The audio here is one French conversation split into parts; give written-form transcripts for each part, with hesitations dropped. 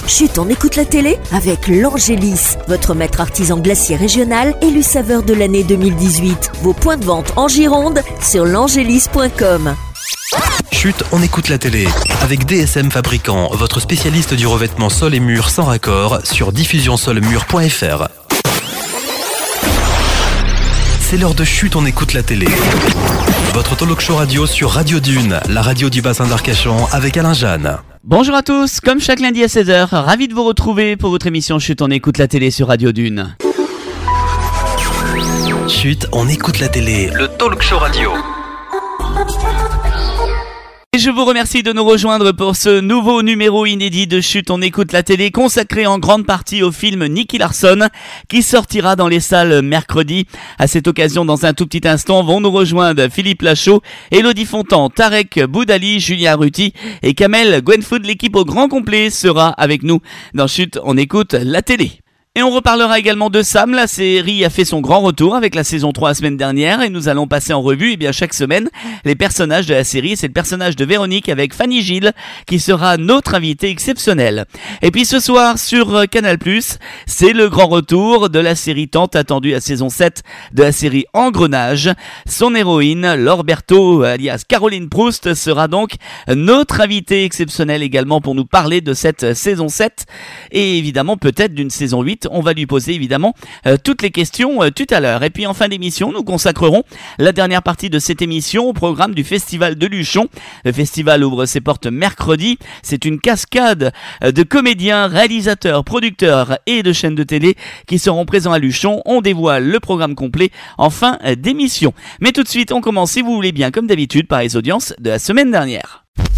Chut, on écoute la télé avec l'Angélis, votre maître artisan glacier régional élu saveur de l'année 2018. Vos points de vente en Gironde sur l'angélis.com. Chut, on écoute la télé. Avec DSM Fabricant, votre spécialiste du revêtement sol et mur sans raccord sur diffusionsolmur.fr. C'est l'heure de Chut, on écoute la télé. Votre talk show radio sur Radio Dune, la radio du bassin d'Arcachon avec Alain Jeanne. Bonjour à tous, comme chaque lundi à 16h, ravi de vous retrouver pour votre émission Chut, on écoute la télé sur Radio Dune. Chut, on écoute la télé, le talk show radio. Et je vous remercie de nous rejoindre pour ce nouveau numéro inédit de Chut, on écoute la télé, consacré en grande partie au film Nicky Larson, qui sortira dans les salles mercredi. À cette occasion, dans un tout petit instant, vont nous rejoindre Philippe Lachaud, Elodie Fontan, Tarek Boudali, Julien Ruti et Kamel Gwenfoud. L'équipe au grand complet sera avec nous dans Chut, on écoute la télé. Et on reparlera également de Sam. La série a fait son grand retour avec la saison 3 la semaine dernière et nous allons passer en revue chaque semaine les personnages de la série. C'est le personnage de Véronique avec Fanny Gilles qui sera notre invité exceptionnel. Et puis ce soir sur Canal+, c'est le grand retour de la série tant attendue, la saison 7 de la série Engrenage. Son héroïne, Laure Berthaud, alias Caroline Proust, sera donc notre invité exceptionnel également pour nous parler de cette saison 7 et évidemment peut-être d'une saison 8. On va lui poser évidemment toutes les questions tout à l'heure. Et puis en fin d'émission, nous consacrerons la dernière partie de cette émission au programme du Festival de Luchon. Le festival ouvre ses portes mercredi. C'est une cascade de comédiens, réalisateurs, producteurs et de chaînes de télé qui seront présents à Luchon. On dévoile le programme complet en fin d'émission. Mais tout de suite, on commence, si vous voulez bien, comme d'habitude, par les audiences de la semaine dernière.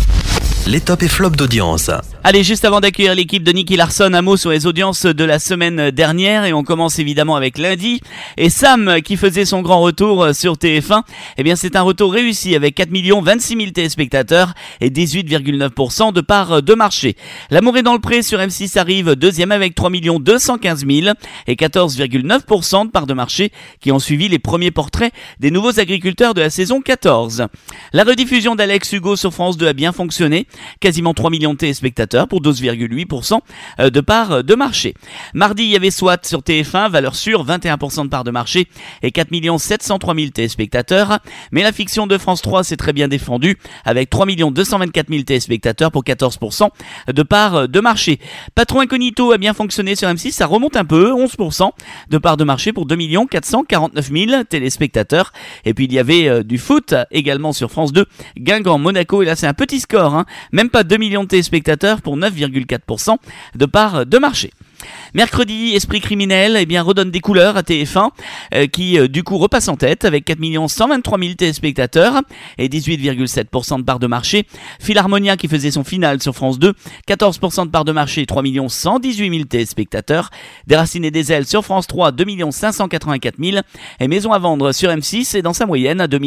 Les tops et flops d'audience. Allez, juste avant d'accueillir l'équipe de Nicky Larson, un mot sur les audiences de la semaine dernière et on commence évidemment avec lundi. Et Sam qui faisait son grand retour sur TF1, c'est un retour réussi avec 4 26 000 téléspectateurs et 18,9% de part de marché. L'amour est dans le pré sur M6 arrive deuxième avec 3 215 000 et 14,9% de part de marché qui ont suivi les premiers portraits des nouveaux agriculteurs de la saison 14. La rediffusion d'Alex Hugo sur France 2 a bien fonctionné. Quasiment 3 millions de téléspectateurs pour 12,8% de part de marché. Mardi, il y avait SWAT sur TF1, valeur sûre, 21% de part de marché et 4 703 000 téléspectateurs. Mais la fiction de France 3 s'est très bien défendue avec 3 224 000 téléspectateurs pour 14% de part de marché. Patron Incognito a bien fonctionné sur M6, ça remonte un peu, 11% de part de marché pour 2 449 000 téléspectateurs. Et puis il y avait du foot également sur France 2, Guingamp-Monaco, et là c'est un petit score, même pas 2 millions de téléspectateurs pour 9,4% de part de marché. Mercredi, Esprit criminel redonne des couleurs à TF1 qui du coup repasse en tête avec 4 123 000 téléspectateurs et 18,7% de part de marché. Philharmonia qui faisait son finale sur France 2, 14% de part de marché et 3 118 000 téléspectateurs. Des Racines et des Ailes sur France 3, 2 584 000 et Maison à vendre sur M6 est dans sa moyenne à 2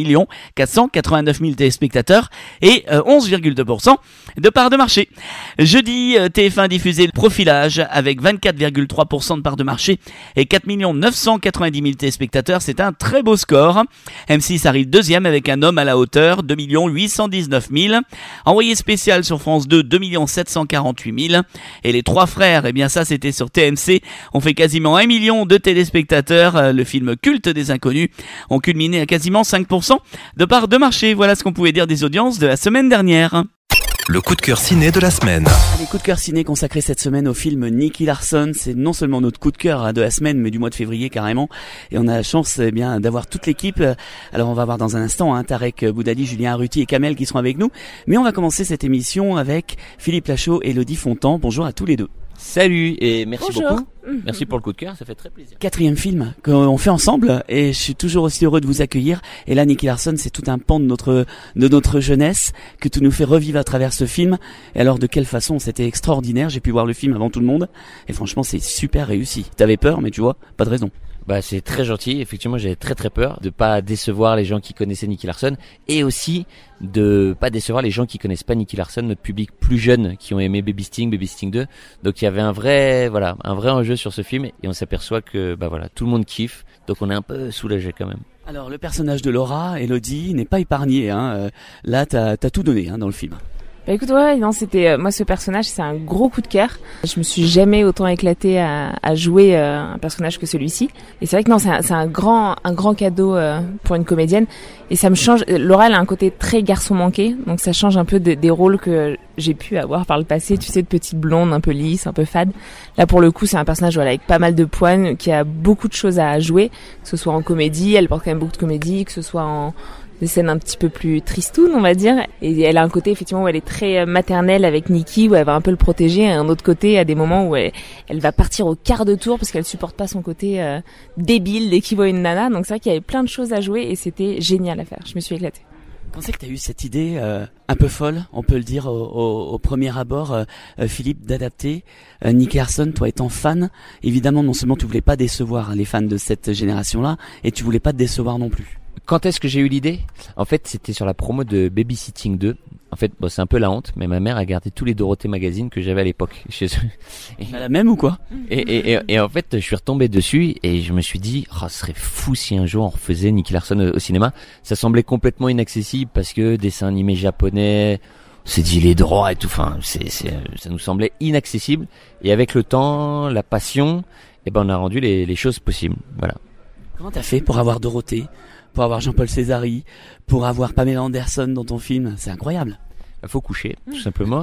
489 000 téléspectateurs et 11,2% de part de marché. Jeudi, TF1 diffusait le profilage avec 24,3% de part de marché et 4 990 000 téléspectateurs. C'est un très beau score. M6 arrive deuxième avec Un homme à la hauteur, 2 819 000. Envoyé spécial sur France 2, 2 748 000. Et Les Trois Frères, ça c'était sur TMC. On fait quasiment 1 million de téléspectateurs. Le film culte des inconnus ont culminé à quasiment 5% de part de marché. Voilà ce qu'on pouvait dire des audiences de la semaine dernière. Le coup de cœur ciné de la semaine. Allez, coup de cœur ciné consacré cette semaine au film Nicky Larson. C'est non seulement notre coup de cœur de la semaine, mais du mois de février carrément. Et on a la chance d'avoir toute l'équipe. Alors on va voir dans un instant Tarek Boudali, Julien Ruti et Kamel qui seront avec nous. Mais on va commencer cette émission avec Philippe Lachaud et Elodie Fontan. Bonjour à tous les deux. Salut et merci Bonjour. beaucoup. Merci pour le coup de cœur, ça fait très plaisir. 4e film qu'on fait ensemble et je suis toujours aussi heureux de vous accueillir. Et là, Nicky Larson, c'est tout un pan de notre jeunesse que tu nous fais revivre à travers ce film. Et alors, de quelle façon? C'était extraordinaire. J'ai pu voir le film avant tout le monde et franchement, c'est super réussi. T'avais peur, mais tu vois, pas de raison. C'est très gentil. Effectivement, j'avais très très peur de pas décevoir les gens qui connaissaient Nicky Larson et aussi de pas décevoir les gens qui connaissent pas Nicky Larson, notre public plus jeune qui ont aimé Baby Sting 2. Donc il y avait un vrai enjeu sur ce film et on s'aperçoit que tout le monde kiffe. Donc on est un peu soulagé quand même. Alors le personnage de Laura, Elodie, n'est pas épargné. Là, t'as tout donné dans le film. Bah écoute, ouais, non, c'était moi ce personnage, c'est un gros coup de cœur. Je me suis jamais autant éclatée à jouer un personnage que celui-ci. Et c'est vrai que non, c'est un grand cadeau pour une comédienne. Et ça me change. Laura, elle a un côté très garçon manqué, donc ça change un peu des rôles que j'ai pu avoir par le passé. Tu sais, de petite blonde, un peu lisse, un peu fade. Là, pour le coup, c'est un personnage voilà avec pas mal de poignes, qui a beaucoup de choses à jouer, que ce soit en comédie, elle porte quand même beaucoup de comédie, que ce soit en des scènes un petit peu plus tristounes, on va dire. Et elle a un côté, effectivement, où elle est très maternelle avec Nikki, où elle va un peu le protéger, et un autre côté, à des moments où elle va partir au quart de tour parce qu'elle supporte pas son côté débile dès qu'il voit une nana. Donc c'est vrai qu'il y avait plein de choses à jouer et c'était génial à faire. Je me suis éclatée. Quand c'est que tu as eu cette idée un peu folle, on peut le dire au premier abord, Philippe, d'adapter Nicky Larson, toi étant fan, évidemment non seulement tu voulais pas décevoir les fans de cette génération-là, et tu voulais pas te décevoir non plus. Quand est-ce que j'ai eu l'idée ? En fait, c'était sur la promo de Babysitting 2. En fait, bon, c'est un peu la honte, mais ma mère a gardé tous les Dorothée magazines que j'avais à l'époque chez eux. Elle a même ou quoi ? Et en fait, je suis retombé dessus et je me suis dit, ce serait fou si un jour on refaisait Nicky Larson au cinéma. Ça semblait complètement inaccessible parce que dessin animé japonais, c'est dit les droits et tout. Enfin, ça nous semblait inaccessible. Et avec le temps, la passion, on a rendu les choses possibles. Voilà. Comment t'as fait pour avoir Dorothée ? Pour avoir Jean-Paul Césari, pour avoir Pamela Anderson dans ton film, c'est incroyable. Il faut coucher, tout simplement.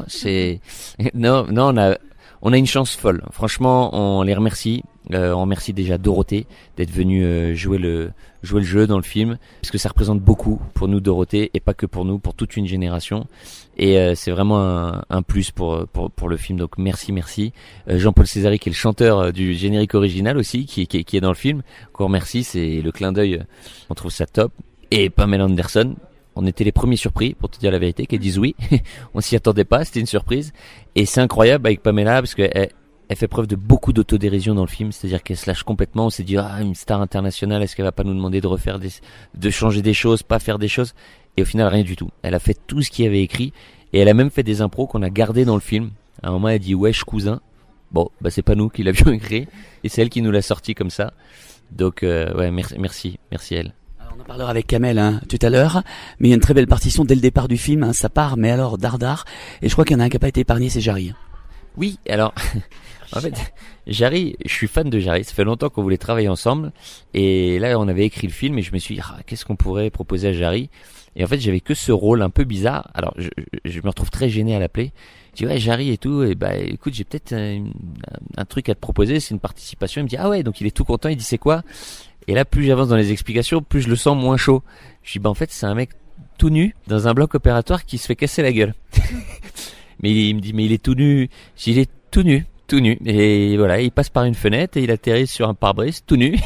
Non, on a une chance folle. Franchement, on les remercie. On remercie déjà Dorothée d'être venue jouer le jeu dans le film, parce que ça représente beaucoup pour nous, Dorothée, et pas que pour nous, pour toute une génération. Et c'est vraiment un plus pour le film. Donc merci. Jean-Paul Césari, qui est le chanteur du générique original aussi, qui est dans le film, qu'on remercie. C'est le clin d'œil. On trouve ça top. Et Pamela Anderson. On était les premiers surpris, pour te dire la vérité, qu'elles disent oui. On s'y attendait pas, c'était une surprise. Et c'est incroyable avec Pamela, parce que elle fait preuve de beaucoup d'autodérision dans le film, c'est-à-dire qu'elle se lâche complètement. On s'est dit, une star internationale, est-ce qu'elle va pas nous demander de changer des choses, pas faire des choses? Et au final, rien du tout. Elle a fait tout ce qu'il y avait écrit, et elle a même fait des impros qu'on a gardés dans le film. À un moment, elle dit, wesh cousin. Bon, c'est pas nous qui l'avions écrit, et c'est elle qui nous l'a sorti comme ça. Donc, merci elle. On en parlera avec Kamel tout à l'heure, mais il y a une très belle partition dès le départ du film, ça part, mais alors dardard, et je crois qu'il y en a un qui n'a pas été épargné, c'est Jarry. Oui, alors, en fait, Jarry, je suis fan de Jarry, ça fait longtemps qu'on voulait travailler ensemble, et là on avait écrit le film, et je me suis dit, qu'est-ce qu'on pourrait proposer à Jarry? Et en fait, j'avais que ce rôle un peu bizarre, alors je me retrouve très gêné à l'appeler. Je dis, Jarry et tout, et écoute, j'ai peut-être un truc à te proposer, c'est une participation. Il me dit, donc il est tout content, il dit, c'est quoi? Et là, plus j'avance dans les explications, plus je le sens moins chaud. Je dis, en fait, c'est un mec tout nu dans un bloc opératoire qui se fait casser la gueule. Mais il me dit, mais il est tout nu. Je dis, il est tout nu. Et voilà, il passe par une fenêtre et il atterrit sur un pare-brise tout nu.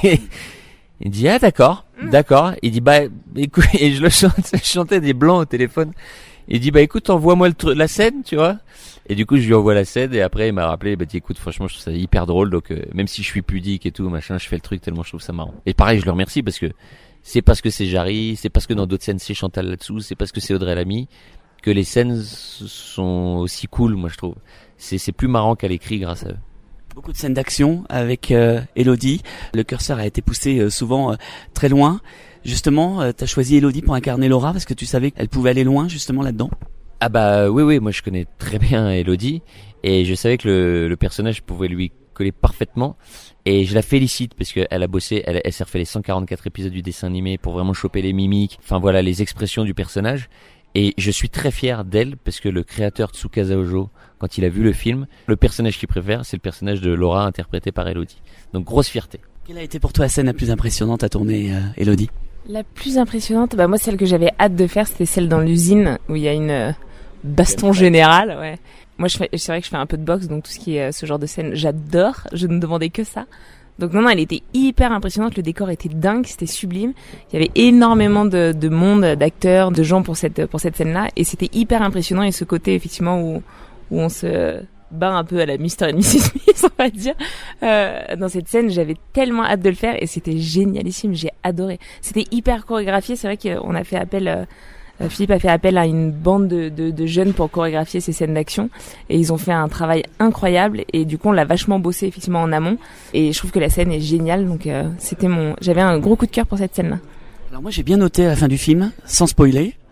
Il dit, d'accord. Il dit, écoute, et je chantais des blancs au téléphone. Il dit, écoute, envoie-moi la scène, tu vois. Et du coup, je lui envoie la scène et après, il m'a rappelé, dit, écoute, franchement, je trouve ça hyper drôle. Donc, même si je suis pudique et tout, machin, je fais le truc tellement je trouve ça marrant. Et pareil, je le remercie parce que c'est parce que c'est Jarry, c'est parce que dans d'autres scènes, c'est Chantal là-dessous, c'est parce que c'est Audrey Lamy que les scènes sont aussi cool, moi, je trouve. C'est plus marrant qu'à l'écrit grâce à eux. Beaucoup de scènes d'action avec Elodie. Le curseur a été poussé souvent très loin. Justement, t'as choisi Elodie pour incarner Laura parce que tu savais qu'elle pouvait aller loin justement là-dedans. Oui, moi je connais très bien Elodie et je savais que le personnage pouvait lui coller parfaitement et je la félicite parce que elle a bossé, elle s'est refait les 144 épisodes du dessin animé pour vraiment choper les mimiques, enfin voilà les expressions du personnage. Et je suis très fier d'elle parce que le créateur Tsukasa Ojo, quand il a vu le film, le personnage qu'il préfère, c'est le personnage de Laura interprété par Elodie. Donc grosse fierté. Quelle a été pour toi la scène la plus impressionnante à tourner, Elodie? La plus impressionnante, moi celle que j'avais hâte de faire, c'était celle dans l'usine où il y a une baston générale. Ouais. Moi c'est vrai que je fais un peu de boxe, donc tout ce qui est ce genre de scène, j'adore. Je ne demandais que ça. Donc non, elle était hyper impressionnante, le décor était dingue, c'était sublime. Il y avait énormément de monde, d'acteurs, de gens pour cette scène-là, et c'était hyper impressionnant. Et ce côté effectivement où on se bat un peu à la Mr. & Mrs. Smith, on va dire. Dans cette scène, j'avais tellement hâte de le faire et c'était génialissime, j'ai adoré. C'était hyper chorégraphié, c'est vrai qu'on a fait appel... Philippe a fait appel à une bande de jeunes pour chorégraphier ces scènes d'action et ils ont fait un travail incroyable et du coup on l'a vachement bossé effectivement en amont et je trouve que la scène est géniale donc j'avais un gros coup de cœur pour cette scène-là. Alors moi j'ai bien noté à la fin du film, sans spoiler,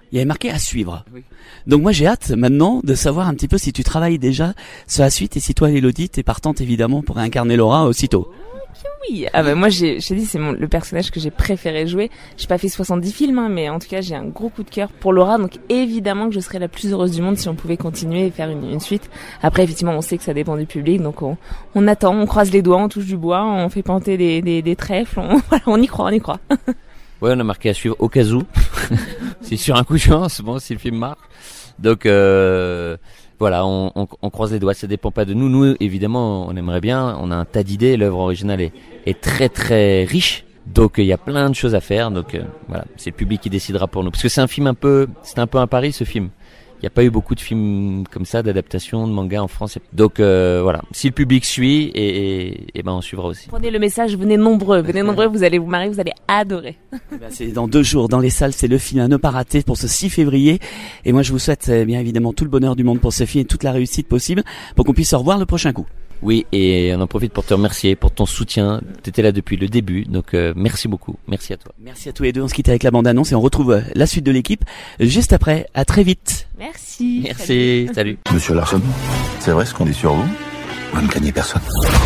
Il y avait marqué à suivre. Oui. Donc moi j'ai hâte maintenant de savoir un petit peu si tu travailles déjà sur la suite et si toi Elodie t'es partante évidemment pour incarner Laura aussitôt. Oui, moi j'ai dit c'est le personnage que j'ai préféré jouer. J'ai pas fait 70 films mais en tout cas j'ai un gros coup de cœur pour Laura, donc évidemment que je serais la plus heureuse du monde si on pouvait continuer et faire une suite. Après effectivement on sait que ça dépend du public, donc on attend, on croise les doigts, on touche du bois, on fait planter des trèfles, on y croit. Ouais, on a marqué à suivre au cas où. C'est sur un coup de chance, bon, si le film marche. Donc voilà, on croise les doigts, ça dépend pas de nous. Nous, évidemment, on aimerait bien, on a un tas d'idées, l'œuvre originale est très très riche. Donc il y a plein de choses à faire, donc voilà, c'est le public qui décidera pour nous. Parce que c'est un film c'était un peu un pari ce film. Il n'y a pas eu beaucoup de films comme ça, d'adaptation de manga en France. Donc voilà, si le public suit, et ben on suivra aussi. Prenez le message, venez nombreux, vous allez vous marrer, vous allez adorer. C'est dans 2 jours dans les salles, c'est le film à ne pas rater pour ce 6 février. Et moi je vous souhaite bien évidemment tout le bonheur du monde pour ce film et toute la réussite possible pour qu'on puisse se revoir le prochain coup. Oui, et on en profite pour te remercier pour ton soutien. T'étais là depuis le début, donc merci beaucoup. Merci à toi. Merci à tous les deux. On se quitte avec la bande-annonce et on retrouve la suite de l'équipe juste après. À très vite. Merci. Merci. Salut. Monsieur Larson, c'est vrai ce qu'on dit sur vous? Vous ne craignez personne.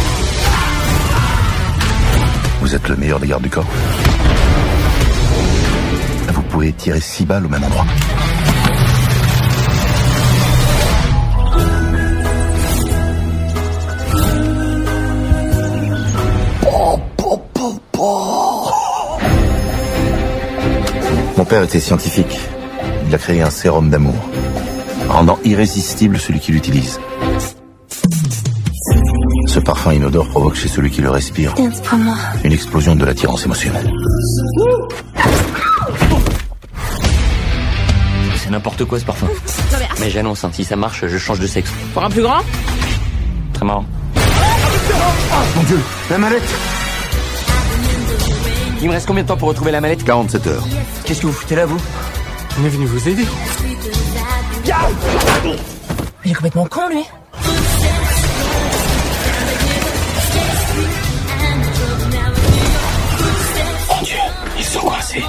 Vous êtes le meilleur des gardes du corps. Vous pouvez tirer 6 balles au même endroit. Mon père était scientifique. Il a créé un sérum d'amour, rendant irrésistible celui qui l'utilise. Ce parfum inodore provoque chez celui qui le respire une explosion de l'attirance émotionnelle. C'est n'importe quoi ce parfum. Mais j'annonce, si ça marche, je change de sexe. Pour un plus grand? Très marrant. Mon Dieu, la mallette! Il me reste combien de temps pour retrouver la mallette? 47 heures. Qu'est-ce que vous foutez là, vous? On est venu vous aider. Il est complètement con, lui. Mon Dieu, ils sont coincés.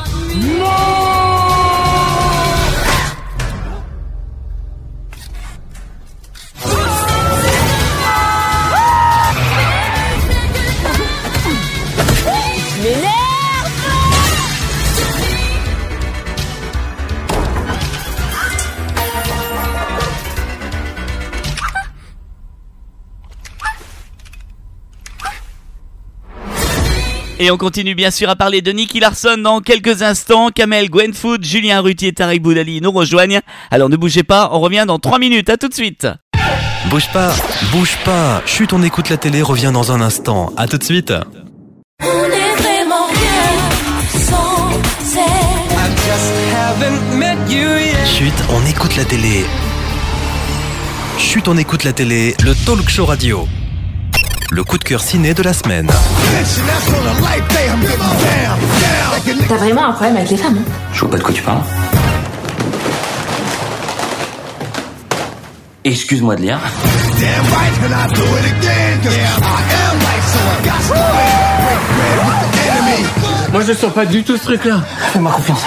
Et on continue bien sûr à parler de Nicky Larson dans quelques instants. Kamel, Gwen Food, Julien Ruti et Tarek Boudali nous rejoignent. Alors ne bougez pas, on revient dans 3 minutes. À tout de suite. Bouge pas. Chut, on écoute la télé, revient dans un instant. À tout de suite. On est vraiment bien sans Chut, on écoute la télé. Chut, on écoute la télé, le talk show radio. Le coup de cœur ciné de la semaine. T'as vraiment un problème avec les femmes, hein? Je vois pas de quoi tu parles. Excuse-moi de lire. Moi je sens pas du tout ce truc-là. Fais-moi confiance.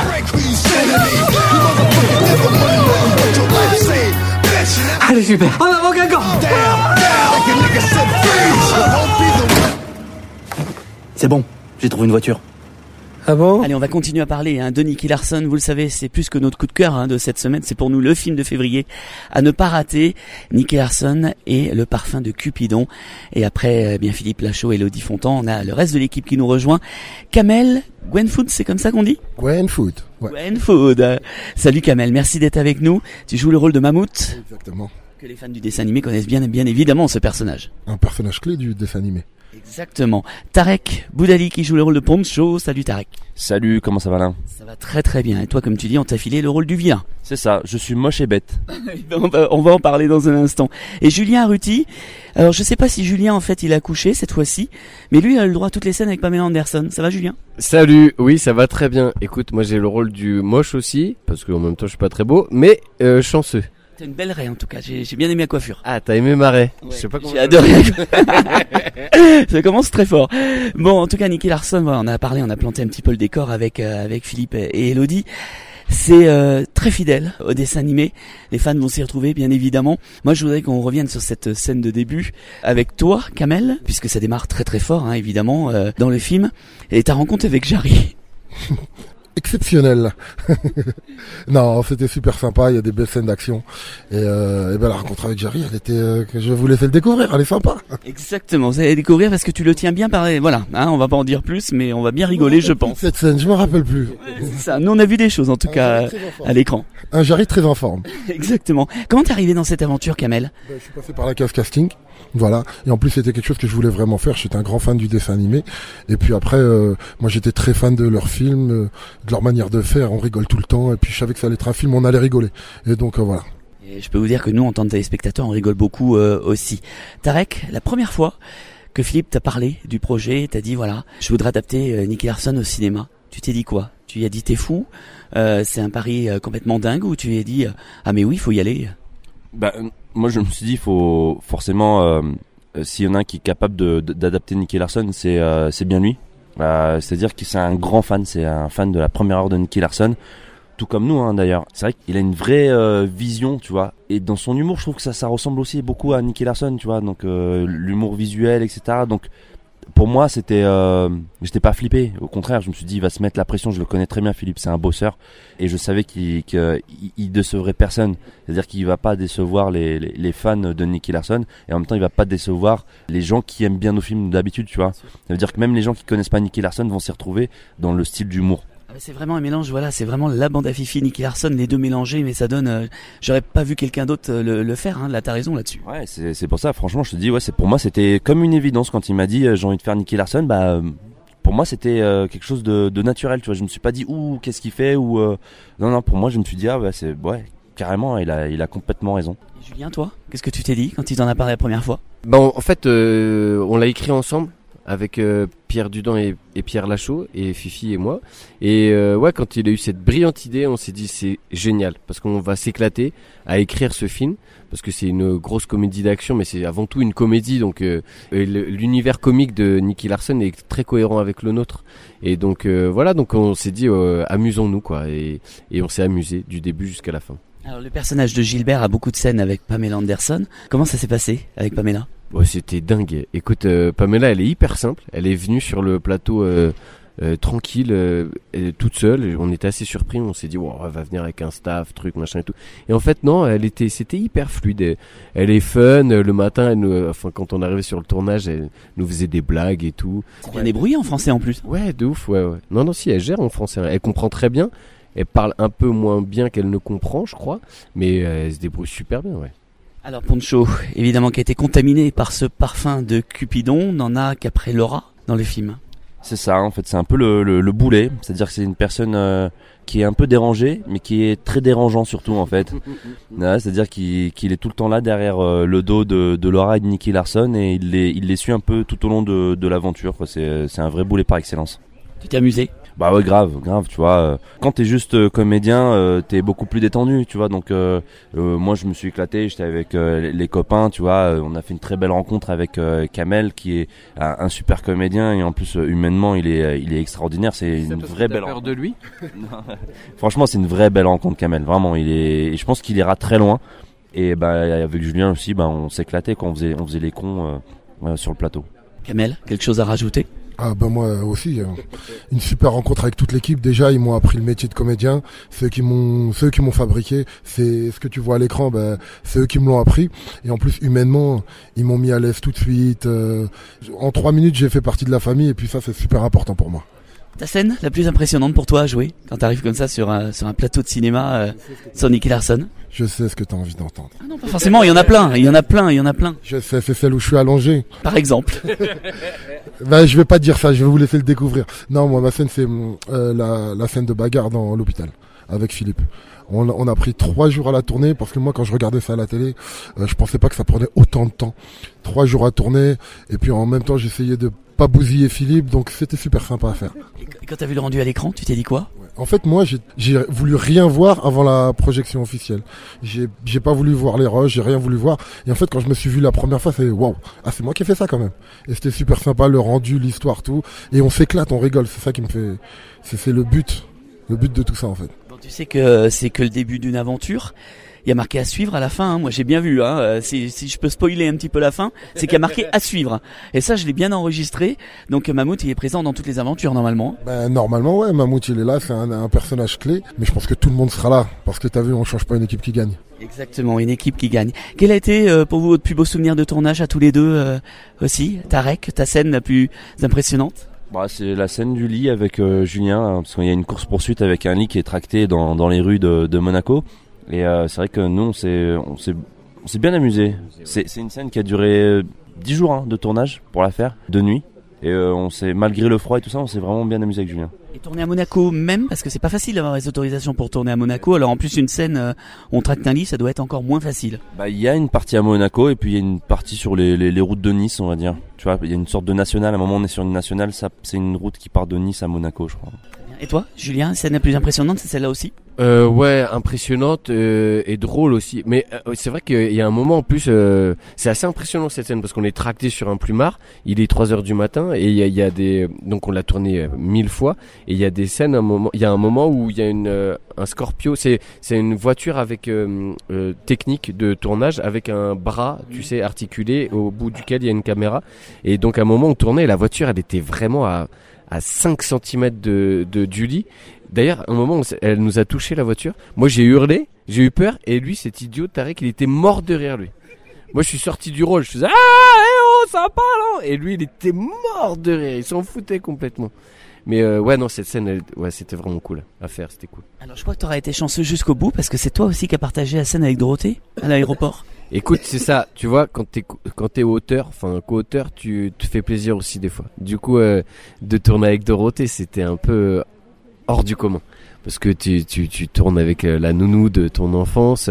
Allez, super. En avant, Guingamp. C'est bon, j'ai trouvé une voiture. Ah bon? Allez, on va continuer à parler de Nicky Larson. Vous le savez, c'est plus que notre coup de cœur de cette semaine. C'est pour nous le film de février à ne pas rater. Nicky Larson et le parfum de Cupidon. Et après, bien Philippe Lachaud et Elodie Fontan, on a le reste de l'équipe qui nous rejoint. Kamel, Gwen Food, c'est comme ça qu'on dit? Gwen Food, ouais. Gwen Food. Salut Kamel, merci d'être avec nous. Tu joues le rôle de Mammouth. Exactement. Que les fans du dessin animé connaissent bien évidemment ce personnage. Un personnage clé du dessin animé. Exactement. Tarek Boudali qui joue le rôle de Poncho. Salut Tarek. Salut, comment ça va là? Ça va très très bien. Et toi, comme tu dis, on t'a filé le rôle du vilain. C'est ça, je suis moche et bête. On va en parler dans un instant. Et Julien Ruti, alors je sais pas si Julien en fait il a couché cette fois-ci, mais lui il a le droit à toutes les scènes avec Pamela Anderson. Ça va Julien? Salut, oui ça va très bien. Écoute, moi j'ai le rôle du moche aussi, parce qu'en même temps je suis pas très beau, mais chanceux. T'as une belle raie en tout cas, j'ai bien aimé la coiffure. Ah, t'as aimé ma raie? Ouais, je sais pas comment j'ai adoré. Ça commence très fort. Bon, en tout cas, Nicky Larson, voilà, on a planté un petit peu le décor avec Philippe et Elodie. C'est très fidèle au dessin animé. Les fans vont s'y retrouver, bien évidemment. Moi, je voudrais qu'on revienne sur cette scène de début avec toi, Kamel, puisque ça démarre très très fort, hein, évidemment, dans le film. Et ta rencontre avec Jarry. Exceptionnel. Non, c'était super sympa, il y a des belles scènes d'action. Et ben la rencontre avec Jarry, elle était, que je vais vous laisser le découvrir, elle est sympa. Exactement, vous allez découvrir parce que tu le tiens bien par... Voilà, hein, on va pas en dire plus, mais on va bien rigoler, je pense. Cette scène, je me rappelle plus. Ouais, c'est ça, nous on a vu des choses en tout cas à l'écran. Un Jarry très en forme. Exactement. Comment t'es arrivé dans cette aventure, Kamel? Je suis passé par la case casting. Voilà, et en plus c'était quelque chose que je voulais vraiment faire, j'étais un grand fan du dessin animé, et puis après, moi j'étais très fan de leurs films, de leur manière de faire, on rigole tout le temps, et puis je savais que ça allait être un film, on allait rigoler, et donc voilà. Et je peux vous dire que nous, en tant que téléspectateurs, on rigole beaucoup aussi. Tarek, la première fois que Philippe t'a parlé du projet, t'a dit voilà, je voudrais adapter Nicky Larson au cinéma, tu t'es dit quoi? Tu lui as dit t'es fou, c'est un pari complètement dingue, ou tu lui as dit ah mais oui, il faut y aller? Moi je me suis dit il faut forcément s'il y en a un qui est capable d'adapter Nicky Larson, c'est bien lui. C'est-à-dire que c'est un grand fan, c'est un fan de la première heure de Nicky Larson, tout comme nous, hein, d'ailleurs. C'est vrai qu'il a une vraie vision, tu vois, et dans son humour je trouve que ça ressemble aussi beaucoup à Nicky Larson, tu vois, donc l'humour visuel, etc. Donc pour moi j'étais pas flippé, au contraire je me suis dit il va se mettre la pression, je le connais très bien Philippe, c'est un bosseur, et je savais qu'il décevrait personne, c'est-à-dire qu'il va pas décevoir les fans de Nicky Larson, et en même temps il va pas décevoir les gens qui aiment bien nos films d'habitude, tu vois. Ça veut dire que même les gens qui connaissent pas Nicky Larson vont s'y retrouver dans le style d'humour. C'est vraiment un mélange, voilà, c'est vraiment la bande à Fifi, Nicky Larson, les deux mélangés, mais ça donne, j'aurais pas vu quelqu'un d'autre le faire, hein, là t'as raison là-dessus. Ouais, c'est pour ça, franchement, je te dis, ouais, pour moi c'était comme une évidence quand il m'a dit j'ai envie de faire Nicky Larson, pour moi c'était quelque chose de naturel, tu vois, je me suis pas dit qu'est-ce qu'il fait, ou non, pour moi je me suis dit carrément, il a complètement raison. Et Julien, toi, qu'est-ce que tu t'es dit quand il t'en a parlé la première fois? En fait, on l'a écrit ensemble avec Pierre Dudon et Pierre Lachaud et Fifi et moi, et quand il a eu cette brillante idée, on s'est dit c'est génial parce qu'on va s'éclater à écrire ce film, parce que c'est une grosse comédie d'action, mais c'est avant tout une comédie, donc l'univers comique de Nicky Larson est très cohérent avec le nôtre, et donc donc on s'est dit amusons-nous quoi, et on s'est amusé du début jusqu'à la fin. Alors le personnage de Gilbert a beaucoup de scènes avec Pamela Anderson. Comment ça s'est passé avec Pamela? C'était dingue. Écoute, Pamela, elle est hyper simple. Elle est venue sur le plateau tranquille, toute seule. On était assez surpris. On s'est dit, elle va venir avec un staff, truc, machin et tout. Et en fait, non, c'était hyper fluide. Elle est fun. Le matin, quand on arrivait sur le tournage, elle nous faisait des blagues et tout. C'est bien débrouillé en français en plus. Ouais, de ouf, ouais. Non, si, elle gère en français. Elle comprend très bien. Elle parle un peu moins bien qu'elle ne comprend, je crois. Mais elle se débrouille super bien, ouais. Alors Poncho, évidemment, qui a été contaminé par ce parfum de Cupidon, n'en a qu'après Laura dans le film. C'est ça, en fait, c'est un peu le boulet, c'est-à-dire que c'est une personne qui est un peu dérangée, mais qui est très dérangeant surtout, en fait. C'est-à-dire qu'il est tout le temps là derrière le dos de Laura et de Nicky Larson, et il les suit un peu tout au long de l'aventure, quoi. C'est un vrai boulet par excellence. Tu t'es amusé? Bah ouais, grave, tu vois. Quand t'es juste comédien, t'es beaucoup plus détendu, tu vois. Donc moi, je me suis éclaté. J'étais avec les copains, tu vois. On a fait une très belle rencontre avec Kamel, qui est un super comédien, et en plus humainement, il est extraordinaire. C'est une vraie belle rencontre. T'as peur de lui? Franchement, c'est une vraie belle rencontre, Kamel. Vraiment, et je pense qu'il ira très loin. Et avec Julien aussi, on s'éclatait quand on faisait les cons sur le plateau. Kamel, quelque chose à rajouter? Moi aussi, une super rencontre avec toute l'équipe. Déjà, ils m'ont appris le métier de comédien. Ceux qui m'ont fabriqué, c'est ce que tu vois à l'écran, c'est eux qui me l'ont appris. Et en plus, humainement, ils m'ont mis à l'aise tout de suite. En 3 minutes, j'ai fait partie de la famille, et puis ça, c'est super important pour moi. Ta scène la plus impressionnante pour toi à jouer quand t'arrives comme ça sur un plateau de cinéma sur Nicky Larson? Je sais ce que t'as envie d'entendre. Ah non, pas forcément, il y en a plein. Je sais, c'est celle où je suis allongé. Par exemple. Je vais pas dire ça, je vais vous laisser le découvrir. Non, moi, ma scène, c'est la scène de bagarre dans l'hôpital avec Philippe. On a pris 3 jours à la tourner, parce que moi, quand je regardais ça à la télé, je pensais pas que ça prenait autant de temps. 3 jours à tourner, et puis en même temps, j'essayais de pas bousiller Philippe, donc c'était super sympa à faire. Et quand t'as vu le rendu à l'écran, tu t'es dit quoi? En fait, moi, j'ai voulu rien voir avant la projection officielle. J'ai pas voulu voir les rushs, j'ai rien voulu voir. Et en fait, quand je me suis vu la première fois, c'est waouh, c'est moi qui ai fait ça quand même. Et c'était super sympa, le rendu, l'histoire, tout. Et on s'éclate, on rigole. C'est ça qui me fait, c'est le but de tout ça en fait. Bon, tu sais que c'est que le début d'une aventure. Il y a marqué à suivre à la fin, hein. Moi j'ai bien vu, hein. Si je peux spoiler un petit peu la fin, c'est qu'il y a marqué à suivre. Et ça je l'ai bien enregistré, donc Mammouth il est présent dans toutes les aventures normalement. Normalement ouais, Mammouth il est là, c'est un personnage clé, mais je pense que tout le monde sera là, parce que t'as vu, on change pas une équipe qui gagne. Exactement, une équipe qui gagne. Quel a été pour vous votre plus beau souvenir de tournage à tous les deux aussi, Tarek, ta scène la plus impressionnante? C'est la scène du lit avec Julien, hein, parce qu'il y a une course-poursuite avec un lit qui est tracté dans les rues de Monaco. Et c'est vrai que nous on s'est bien amusé. C'est une scène qui a duré 10 jours hein, de tournage pour la faire, de nuit. Et malgré le froid et tout ça, on s'est vraiment bien amusé avec Julien. Et tourner à Monaco même, parce que c'est pas facile d'avoir les autorisations pour tourner à Monaco. Alors en plus une scène, on tracte un lit, ça doit être encore moins facile. Il y a une partie à Monaco et puis il y a une partie sur les routes de Nice, on va dire. Tu vois, il y a une sorte de nationale. À un moment on est sur une nationale, ça c'est une route qui part de Nice à Monaco, je crois. Et toi, Julien, scène la plus impressionnante, c'est celle-là aussi? Ouais, impressionnante et drôle aussi. Mais c'est vrai qu'il y a un moment en plus, c'est assez impressionnant cette scène parce qu'on est tracté sur un plumard. Il est 3h du matin et il y a des, donc on l'a tourné 1000 fois et il y a des scènes. Il y a un moment où il y a un Scorpio. C'est une voiture avec technique de tournage avec un bras, tu sais, articulé au bout duquel il y a une caméra. Et donc à un moment on tournait, la voiture elle était vraiment à 5 cm du lit. D'ailleurs, à un moment, elle nous a touché la voiture. Moi, j'ai hurlé, j'ai eu peur, et lui, cet idiot Tarek, il était mort de rire, lui. Moi, je suis sorti du rôle, je faisais ça va pas, non. Et lui, il était mort de rire, il s'en foutait complètement. Mais non, cette scène, c'était vraiment cool à faire, c'était cool. Alors, je crois que t'auras été chanceux jusqu'au bout, parce que c'est toi aussi qui as partagé la scène avec Dorothée à l'aéroport. Écoute, c'est ça, tu vois, quand t'es auteur, enfin co-auteur, tu te fais plaisir aussi des fois. Du coup, de tourner avec Dorothée, c'était un peu hors du commun. Parce que tu tournes avec la nounou de ton enfance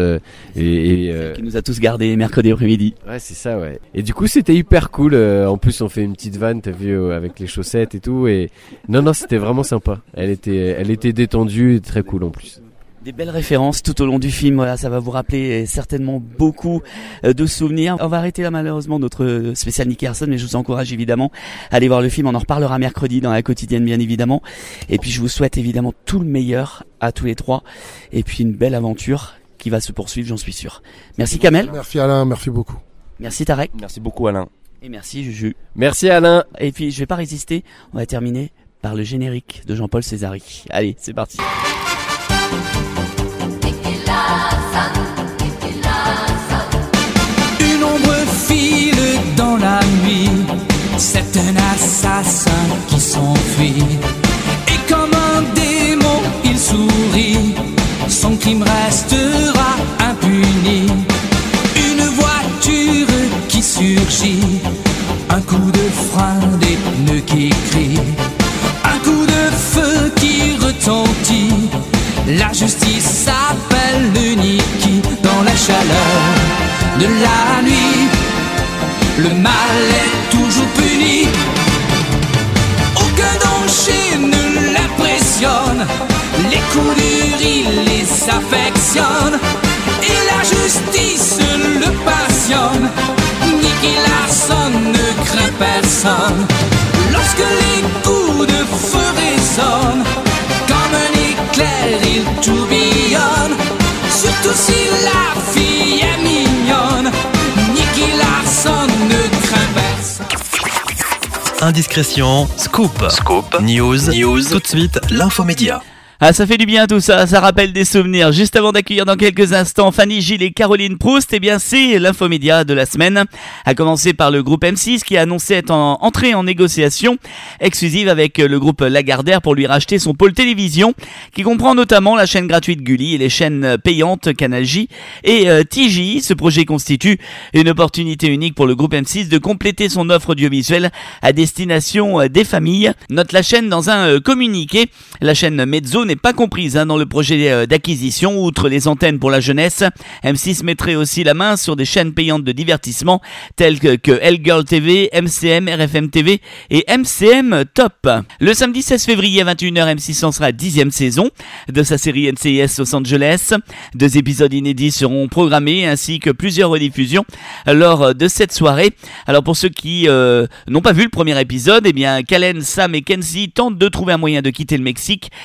qui nous a tous gardés mercredi après-midi. Ouais, c'est ça, ouais. Et du coup, c'était hyper cool. En plus, on fait une petite vanne, t'as vu, avec les chaussettes et tout. Et non, c'était vraiment sympa. Elle était détendue et très cool en plus. Des belles références tout au long du film, voilà, ça va vous rappeler certainement beaucoup de souvenirs. On va arrêter là malheureusement notre spécial Nicky Larson, mais je vous encourage évidemment à aller voir le film, on en reparlera mercredi dans la quotidienne bien évidemment. Et puis je vous souhaite évidemment tout le meilleur à tous les trois, et puis une belle aventure qui va se poursuivre, j'en suis sûr. Merci Kamel. Merci Alain, merci beaucoup. Merci Tarek. Merci beaucoup Alain. Et merci Juju. Merci Alain. Et puis je vais pas résister, on va terminer par le générique de Jean-Paul Césari. Allez, c'est parti. Une ombre file dans la nuit, c'est un assassin qui s'enfuit. Et comme un démon, il sourit, son crime restera impuni. Une voiture qui surgit, un coup de frein, des pneus qui crient, un coup de feu qui retentit. La justice s'appelle le Nicky dans la chaleur de la nuit. Le mal est toujours puni. Aucun danger ne l'impressionne. Les coups durs, il les affectionne. Et la justice le passionne. Nicky Larson ne craint personne. Lorsque les coups de feu résonnent, comme un éclair, il tourbillonne. Surtout si la fille est mignonne, Nicky Larson ne craint personne. Indiscrétion, scoop, news, tout de suite, l'infomédia. Ah, ça fait du bien tout ça, ça rappelle des souvenirs. Juste avant d'accueillir dans quelques instants Fanny Gilles et Caroline Proust, eh bien c'est l'infomédia de la semaine. À commencer par le groupe M6 qui a annoncé être entré en négociation exclusive avec le groupe Lagardère pour lui racheter son pôle télévision, qui comprend notamment la chaîne gratuite Gulli et les chaînes payantes Canal J et TJ. Ce projet constitue une opportunité unique pour le groupe M6 de compléter son offre audiovisuelle à destination des familles. Note la chaîne dans un communiqué. La chaîne Mezzo n'est pas comprise dans le projet d'acquisition. Outre les antennes pour la jeunesse, M6 mettrait aussi la main sur des chaînes payantes de divertissement telles que L-Girl TV, MCM, RFM TV et MCM Top. Le samedi 16 février à 21h, M6 lancera la 10e saison de sa série NCIS Los Angeles. 2 épisodes inédits seront programmés ainsi que plusieurs rediffusions lors de cette soirée. Alors pour ceux qui n'ont pas vu le premier épisode, eh bien Kalen, Sam et Kenzie tentent de trouver un moyen de quitter le Mexique et de sauver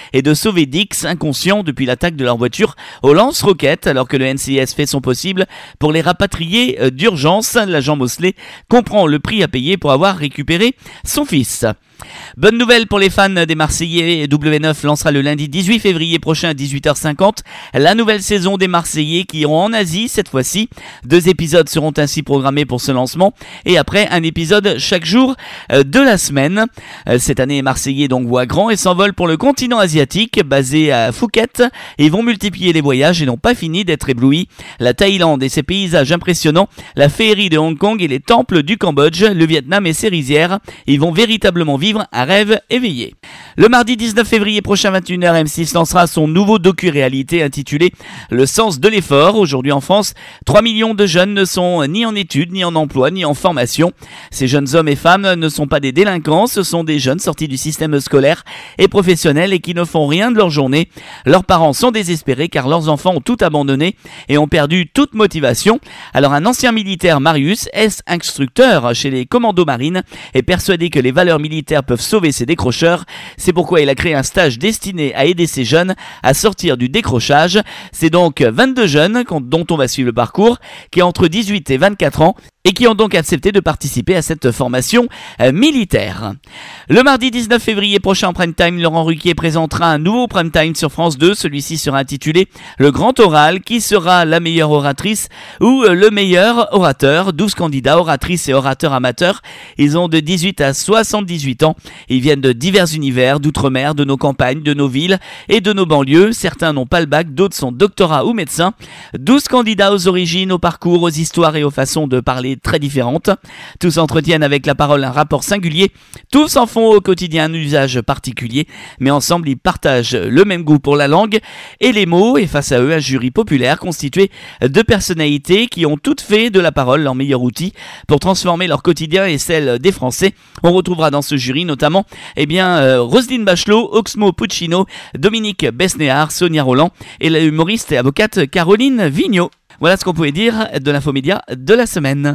sauver Dix, inconscient depuis l'attaque de leur voiture au lance-roquettes, alors que le NCIS fait son possible pour les rapatrier d'urgence. L'agent Mosley comprend le prix à payer pour avoir récupéré son fils. Bonne nouvelle pour les fans des Marseillais, W9 lancera le lundi 18 février prochain à 18h50 la nouvelle saison des Marseillais qui iront en Asie cette fois-ci. 2 épisodes seront ainsi programmés pour ce lancement et après un épisode chaque jour de la semaine. Cette année, les Marseillais donc voient grand et s'envolent pour le continent asiatique basé à Phuket. Ils vont multiplier les voyages et n'ont pas fini d'être éblouis. La Thaïlande et ses paysages impressionnants, la féerie de Hong Kong et les temples du Cambodge, le Vietnam et ses rizières, ils vont véritablement vivre un rêve éveillé. Le mardi 19 février prochain 21h, M6 lancera son nouveau docu-réalité intitulé Le sens de l'effort. Aujourd'hui en France, 3 millions de jeunes ne sont ni en études, ni en emploi, ni en formation. Ces jeunes hommes et femmes ne sont pas des délinquants, ce sont des jeunes sortis du système scolaire et professionnel et qui ne font rien de leur journée. Leurs parents sont désespérés car leurs enfants ont tout abandonné et ont perdu toute motivation. Alors un ancien militaire, Marius, ex-instructeur chez les commandos marines, est persuadé que les valeurs militaires peuvent sauver ces décrocheurs. C'est pourquoi il a créé un stage destiné à aider ces jeunes à sortir du décrochage. C'est donc 22 jeunes dont on va suivre le parcours, qui ont entre 18 et 24 ans et qui ont donc accepté de participer à cette formation militaire. Le mardi 19 février prochain en prime time, Laurent Ruquier présentera un nouveau prime time sur France 2. Celui-ci sera intitulé Le Grand Oral. Qui sera la meilleure oratrice ou le meilleur orateur? 12 candidats, oratrices et orateurs amateurs. Ils ont de 18 à 78 ans. Ils viennent de divers univers, d'outre-mer, de nos campagnes, de nos villes et de nos banlieues. Certains n'ont pas le bac, d'autres sont doctorats ou médecins. 12 candidats aux origines, aux parcours, aux histoires et aux façons de parler très différentes. Tous entretiennent avec la parole un rapport singulier. Tous en font au quotidien un usage particulier, mais ensemble ils partagent le même goût pour la langue et les mots. Et face à eux, un jury populaire constitué de personnalités qui ont toutes fait de la parole leur meilleur outil pour transformer leur quotidien et celle des Français. On retrouvera dans ce jury notamment Roselyne Bachelot, Oxmo Puccino, Dominique Besnéard, Sonia Roland et la humoriste et avocate Caroline Vigneault. Voilà ce qu'on pouvait dire de l'infomédia de la semaine.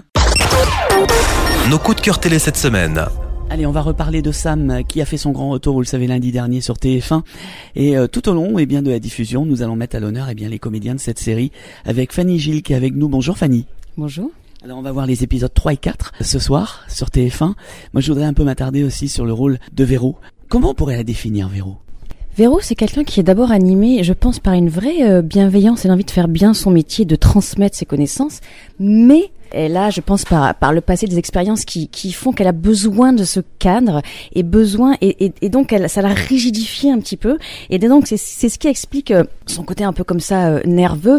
Nos coups de cœur télé cette semaine. Allez, on va reparler de Sam qui a fait son grand retour, vous le savez, lundi dernier sur TF1. Et tout au long de la diffusion, nous allons mettre à l'honneur les comédiens de cette série avec Fanny Gilles qui est avec nous. Bonjour Fanny. Bonjour. Alors on va voir les épisodes 3 et 4 ce soir sur TF1. Moi je voudrais un peu m'attarder aussi sur le rôle de Véro. Comment on pourrait la définir, Véro ? Véro, c'est quelqu'un qui est d'abord animé, je pense, par une vraie bienveillance et l'envie de faire bien son métier, de transmettre ses connaissances, mais elle a, je pense, par le passé des expériences qui font qu'elle a besoin de ce cadre et donc ça la rigidifie un petit peu, et donc c'est ce qui explique son côté un peu comme ça nerveux.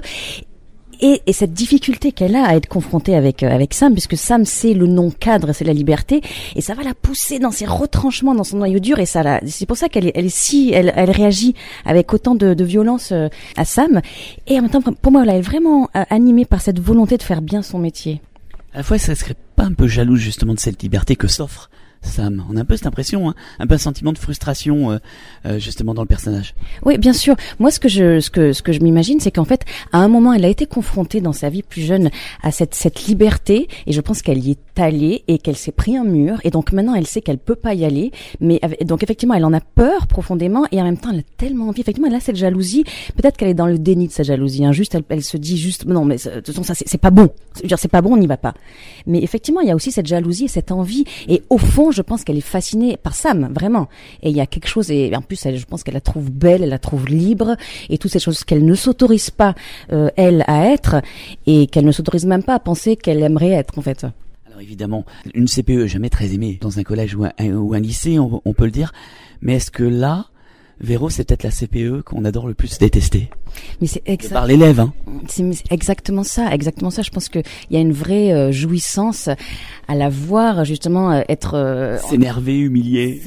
Et cette difficulté qu'elle a à être confrontée avec Sam, puisque Sam c'est le non-cadre, c'est la liberté, et ça va la pousser dans ses retranchements, dans son noyau dur, et c'est pour ça qu'elle réagit avec autant de violence à Sam. Et en même temps, pour moi, elle est vraiment animée par cette volonté de faire bien son métier. À la fois, ça serait pas un peu jalouse justement de cette liberté que s'offre Sam? On a un peu cette impression, un peu un sentiment de frustration justement dans le personnage. Oui, bien sûr. Moi, ce que je m'imagine, c'est qu'en fait, à un moment, elle a été confrontée dans sa vie plus jeune à cette liberté, et je pense qu'elle y est allée et qu'elle s'est pris un mur, et donc maintenant, elle sait qu'elle peut pas y aller. Mais donc effectivement, elle en a peur profondément, et en même temps, elle a tellement envie. Effectivement, elle a cette jalousie. Peut-être qu'elle est dans le déni de sa jalousie. Juste, elle se dit juste, non, mais de toute façon, ça, c'est pas bon. C'est pas bon, on n'y va pas. Mais effectivement, il y a aussi cette jalousie et cette envie, et au fond, je pense qu'elle est fascinée par Sam, vraiment. Et il y a quelque chose, et en plus, je pense qu'elle la trouve belle, elle la trouve libre, et toutes ces choses qu'elle ne s'autorise pas, elle, à être, et qu'elle ne s'autorise même pas à penser qu'elle aimerait être, en fait. Alors évidemment, une CPE jamais très aimée dans un collège ou un lycée, on peut le dire. Mais est-ce que là, Véro, c'est peut-être la CPE qu'on adore le plus détester? Mais c'est par l'élève, C'est exactement ça. Je pense que il y a une vraie jouissance à la voir justement être s'énerver, humilier,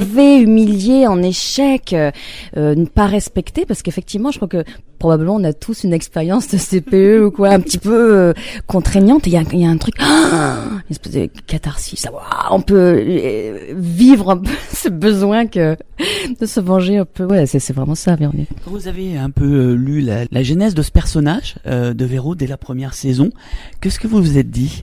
en échec, ne pas respecter, parce qu'effectivement, je crois que probablement on a tous une expérience de CPE ou quoi, un petit peu contraignante. Il y a un truc, une espèce de catharsis. On peut vivre un peu ce besoin de se venger un peu. Ouais, c'est vraiment ça, Véronique. Quand vous avez un peu lu la genèse de ce personnage de Véro dès la première saison, qu'est-ce que vous vous êtes dit?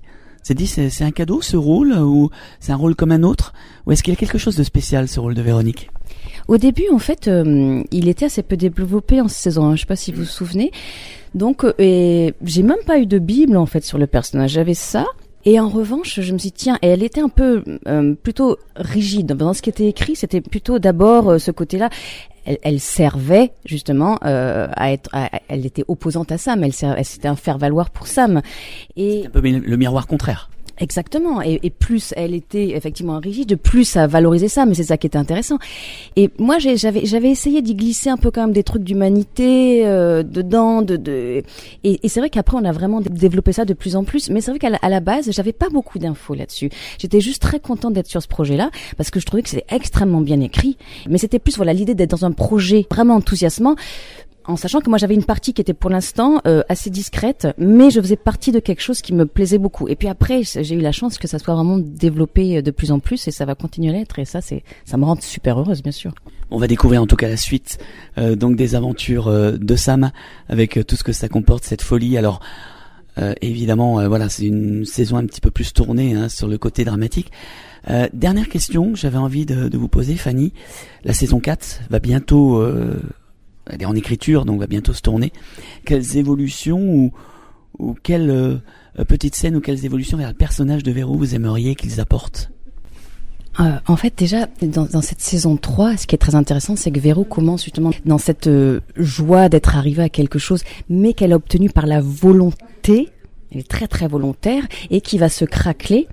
C'est dit, c'est un cadeau ce rôle, ou c'est un rôle comme un autre, ou est-ce qu'il y a quelque chose de spécial ce rôle de Véronique? Au début, en fait, il était assez peu développé en saison 1, je sais pas si vous vous souvenez. Donc, et j'ai même pas eu de Bible, en fait, sur le personnage. J'avais ça. Et en revanche, je me suis dit, tiens, et elle était un peu plutôt rigide. Dans ce qui était écrit, c'était plutôt d'abord ce côté-là. Elle servait justement elle était opposante à Sam. Elle c'était un faire-valoir pour Sam. Et c'est un peu le miroir contraire. Exactement. Et plus elle était effectivement rigide, plus ça valorisait ça. Mais c'est ça qui était intéressant. Et moi, j'avais essayé d'y glisser un peu quand même des trucs d'humanité dedans. Et c'est vrai qu'après, on a vraiment développé ça de plus en plus. Mais c'est vrai qu'à la base, j'avais pas beaucoup d'infos là-dessus. J'étais juste très contente d'être sur ce projet-là parce que je trouvais que c'était extrêmement bien écrit. Mais c'était plus l'idée d'être dans un projet vraiment enthousiasmant. En sachant que moi j'avais une partie qui était pour l'instant assez discrète, mais je faisais partie de quelque chose qui me plaisait beaucoup. Et puis après, j'ai eu la chance que ça soit vraiment développé de plus en plus, et ça va continuer à l'être. Et ça me rend super heureuse, bien sûr. On va découvrir en tout cas la suite donc des aventures de Sam avec tout ce que ça comporte, cette folie. Alors évidemment, voilà, c'est une saison un petit peu plus tournée sur le côté dramatique. Dernière question, j'avais envie de vous poser, Fanny. La saison 4 va bientôt elle est en écriture, donc va bientôt se tourner. Quelles évolutions ou quelles petites scènes ou quelles évolutions vers le personnage de Véro vous aimeriez qu'ils apportent? En fait, déjà, dans cette saison 3, ce qui est très intéressant, c'est que Véro commence justement dans cette joie d'être arrivée à quelque chose, mais qu'elle a obtenu par la volonté. Elle est très très volontaire et qui va se craqueler.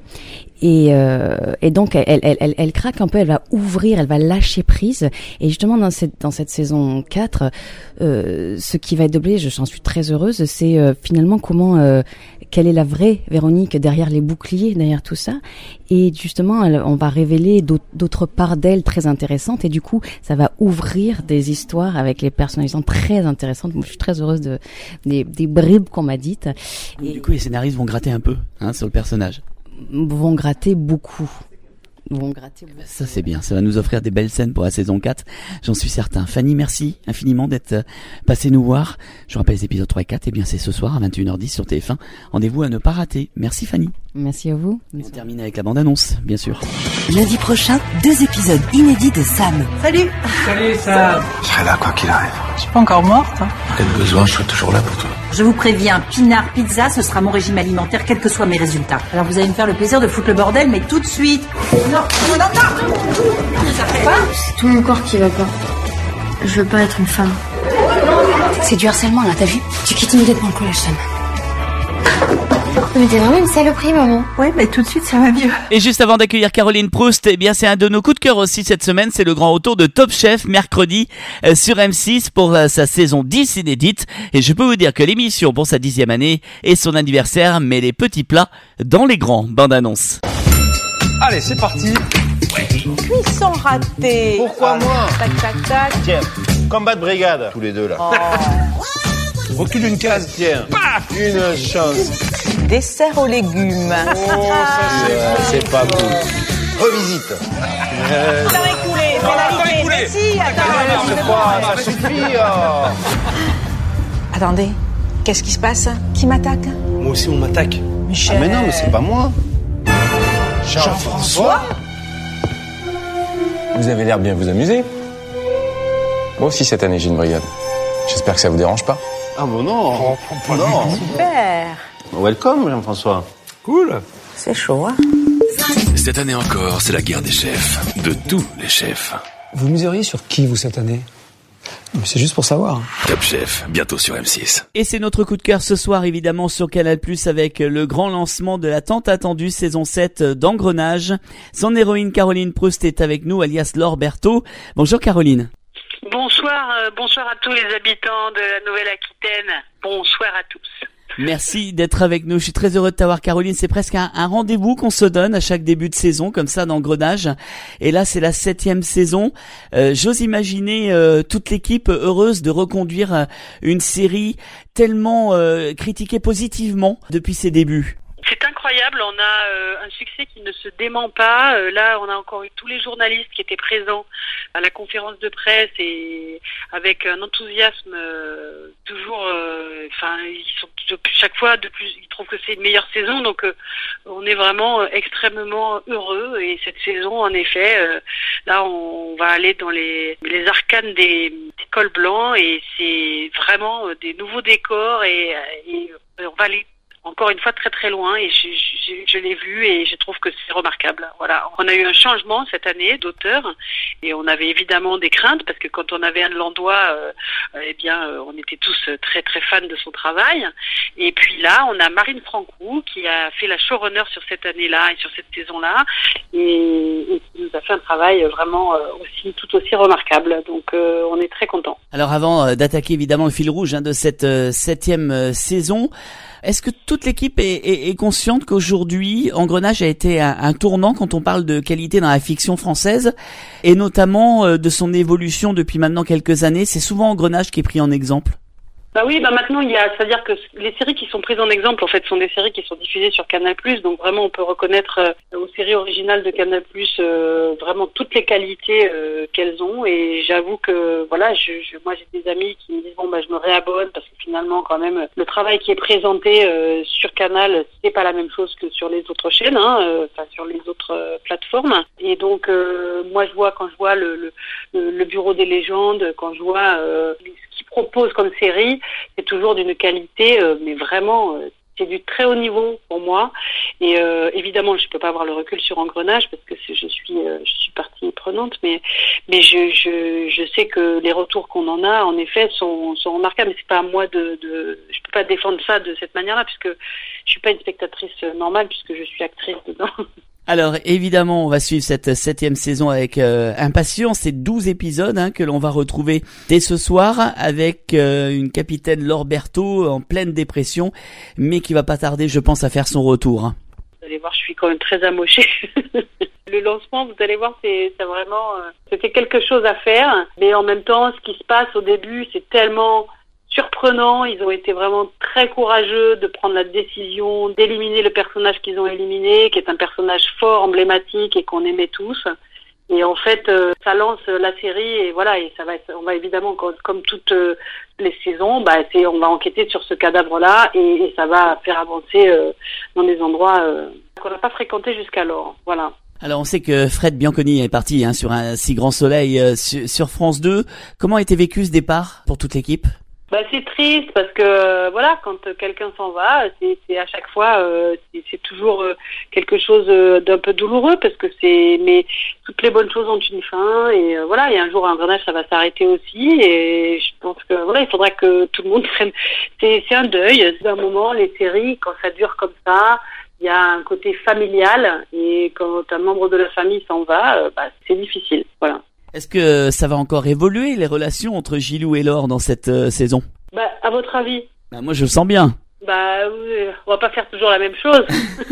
Et donc elle craque un peu, elle va ouvrir, elle va lâcher prise. Et justement dans cette saison 4, ce qui va être doublé, j'en suis très heureuse, c'est finalement quelle est la vraie Véronique derrière les boucliers, derrière tout ça. Et justement, on va révéler d'autres parts d'elle très intéressantes. Et du coup, ça va ouvrir des histoires avec les personnalisations très intéressantes. Moi, je suis très heureuse des bribes qu'on m'a dites. Et du coup, les scénaristes vont gratter un peu sur le personnage. Vont gratter beaucoup. Ça c'est bien, ça va nous offrir des belles scènes pour la saison 4, j'en suis certain. Fanny, merci infiniment d'être passée nous voir. Je vous rappelle les épisodes 3 et 4, et bien c'est ce soir à 21h10 sur TF1. Rendez-vous à ne pas rater. Merci Fanny. Merci à vous. On termine avec la bande-annonce, bien sûr. Lundi prochain, 2 épisodes inédits de Sam. Salut. Salut Sam. Je serai là quoi qu'il arrive. Je suis pas encore morte. En cas de besoin, je serai toujours là pour toi. Je vous préviens, Pinard Pizza, ce sera mon régime alimentaire, quels que soient mes résultats. Alors vous allez me faire le plaisir de foutre le bordel, mais tout de suite. Non. Ça fait pas. C'est tout mon corps qui va pas. Je veux pas être une femme. C'est du harcèlement là, t'as vu? Tu quittes immédiatement le collège, Sam. Mais t'es vraiment une saloperie, maman. Ouais, mais tout de suite, ça va mieux. Et juste avant d'accueillir Caroline Proust, eh bien, c'est un de nos coups de cœur aussi cette semaine. C'est le grand retour de Top Chef, mercredi, sur M6 pour sa saison 10 inédite. Et je peux vous dire que l'émission, pour sa 10e année et son anniversaire, met les petits plats dans les grands. Bande annonce. Allez, c'est parti. Cuisson ratée. Pourquoi moi? Tac, tac, tac. Tiens, combat de brigade. Tous les deux, là. Recule d'une case, tiens. Paf, une chance. Dessert aux légumes. Oh, ça c'est pas cool. Revisite. Temps écoulé, pénalité. Merci, attends. Ça suffit. Attendez, qu'est-ce qui se passe? Qui m'attaque? Moi aussi, on m'attaque. Michel. Ah, mais non, mais c'est pas moi. Jean-François. Vous avez l'air bien vous amuser. Moi aussi, cette année, j'ai une brigade. J'espère que ça vous dérange pas. Ah bon non, non. Super. Welcome Jean-François. Cool. C'est chaud, hein. Cette année encore, c'est la guerre des chefs. De tous les chefs. Vous miseriez sur qui, vous, cette année? C'est juste pour savoir. Top Chef, bientôt sur M6. Et c'est notre coup de cœur ce soir, évidemment, sur Canal+, avec le grand lancement de la tant attendue saison 7 d'Engrenage. Son héroïne Caroline Proust est avec nous, alias Laure Berthaud. Bonjour Caroline. Bonsoir à tous les habitants de la Nouvelle-Aquitaine. Bonsoir à tous. Merci d'être avec nous. Je suis très heureux de t'avoir, Caroline. C'est presque un rendez-vous qu'on se donne à chaque début de saison, comme ça, d'Engrenage. Et là, c'est la 7e saison. J'ose imaginer toute l'équipe heureuse de reconduire une série tellement critiquée positivement depuis ses débuts. C'est incroyable, on a un succès qui ne se dément pas. Là, on a encore eu tous les journalistes qui étaient présents à la conférence de presse et avec un enthousiasme toujours. Ils sont chaque fois ils trouvent que c'est une meilleure saison, donc on est vraiment extrêmement heureux. Et cette saison, en effet, là, on va aller dans les arcanes des cols blancs et c'est vraiment des nouveaux décors et on va aller encore une fois très très loin et je l'ai vu et je trouve que c'est remarquable. Voilà, on a eu un changement cette année d'auteur et on avait évidemment des craintes parce que quand on avait Anne Landois, on était tous très très fans de son travail. Et puis là, on a Marine Francoux qui a fait la showrunner sur cette année-là et sur cette saison-là et qui nous a fait un travail vraiment tout aussi remarquable. Donc on est très contents. Alors avant d'attaquer évidemment le fil rouge de cette 7e saison, est-ce que toute l'équipe est consciente qu'aujourd'hui, Engrenage a été un tournant quand on parle de qualité dans la fiction française et notamment de son évolution depuis maintenant quelques années? C'est souvent Engrenage qui est pris en exemple. Maintenant c'est-à-dire que les séries qui sont prises en exemple en fait sont des séries qui sont diffusées sur Canal+, donc vraiment on peut reconnaître aux séries originales de Canal+, vraiment toutes les qualités qu'elles ont et j'avoue que moi j'ai des amis qui me disent je me réabonne parce que finalement quand même le travail qui est présenté sur Canal c'est pas la même chose que sur les autres chaînes, sur les autres plateformes et donc moi quand je vois le Bureau des légendes, quand je vois ce qu'ils proposent comme série, c'est toujours d'une qualité, mais vraiment, c'est du très haut niveau pour moi. Et évidemment, je peux pas avoir le recul sur Engrenage parce que je suis partie prenante, mais je sais que les retours qu'on en a, en effet, sont remarquables. Mais c'est pas à moi je peux pas défendre ça de cette manière-là puisque je suis pas une spectatrice normale puisque je suis actrice dedans. Alors évidemment, on va suivre cette 7e saison avec impatience. C'est 12 épisodes que l'on va retrouver dès ce soir avec une capitaine Laure Berthaud en pleine dépression, mais qui va pas tarder, je pense, à faire son retour. Vous allez voir, je suis quand même très amochée. Le lancement, vous allez voir, c'est vraiment c'était quelque chose à faire, mais en même temps, ce qui se passe au début, c'est tellement surprenant, ils ont été vraiment très courageux de prendre la décision d'éliminer le personnage qu'ils ont éliminé, qui est un personnage fort, emblématique et qu'on aimait tous. Et en fait, ça lance la série et voilà, et ça va on va évidemment, comme toutes les saisons, on va enquêter sur ce cadavre-là et ça va faire avancer dans des endroits qu'on n'a pas fréquentés jusqu'alors. Voilà. Alors on sait que Fred Bianconi est parti sur un si grand soleil sur France 2. Comment a été vécu ce départ pour toute l'équipe ? C'est triste parce que quand quelqu'un s'en va, c'est à chaque fois c'est toujours quelque chose d'un peu douloureux parce que mais toutes les bonnes choses ont une fin et et un jour Engrenage ça va s'arrêter aussi et je pense que il faudra que tout le monde prenne c'est un deuil d'un moment. Les séries quand ça dure comme ça, il y a un côté familial et quand un membre de la famille s'en va, c'est difficile. Voilà. Est-ce que ça va encore évoluer, les relations entre Gilou et Laure dans cette saison ? À votre avis ? Moi, je le sens bien. On va pas faire toujours la même chose.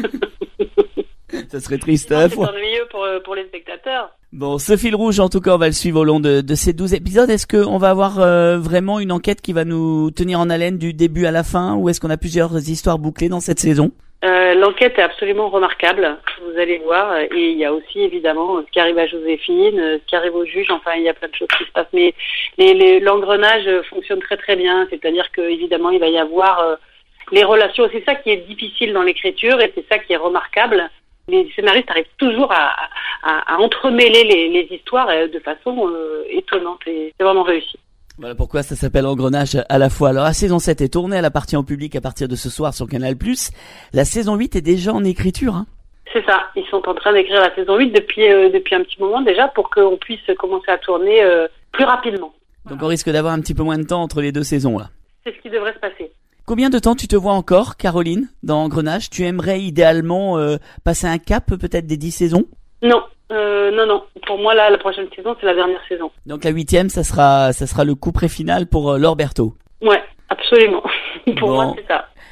Ça serait triste à la fois. C'est ennuyeux pour les spectateurs. Bon, ce fil rouge, en tout cas, on va le suivre au long de ces 12 épisodes. Est-ce qu'on va avoir vraiment une enquête qui va nous tenir en haleine du début à la fin, ou est-ce qu'on a plusieurs histoires bouclées dans cette saison ? L'enquête est absolument remarquable, vous allez voir, et il y a aussi évidemment ce qui arrive à Joséphine, ce qui arrive au juge, il y a plein de choses qui se passent, mais l'engrenage fonctionne très très bien, c'est-à-dire que évidemment il va y avoir les relations, c'est ça qui est difficile dans l'écriture et c'est ça qui est remarquable. Les scénaristes arrivent toujours à entremêler les histoires de façon étonnante et c'est vraiment réussi. Voilà pourquoi ça s'appelle Engrenage à la fois. Alors la saison 7 est tournée, elle appartient au public à partir de ce soir sur Canal+. La saison 8 est déjà en écriture. C'est ça, ils sont en train d'écrire la saison 8 depuis un petit moment déjà pour qu'on puisse commencer à tourner plus rapidement. Donc on risque d'avoir un petit peu moins de temps entre les deux saisons là. C'est ce qui devrait se passer. Combien de temps tu te vois encore, Caroline, dans Engrenage ? Tu aimerais idéalement passer un cap peut-être des 10 saisons ? Non. Non. Pour moi, là, la prochaine saison, c'est la dernière saison. Donc la 8e, ça sera le coup pré final pour Laure Berthaud. Ouais, absolument. Pour moi, c'est ça.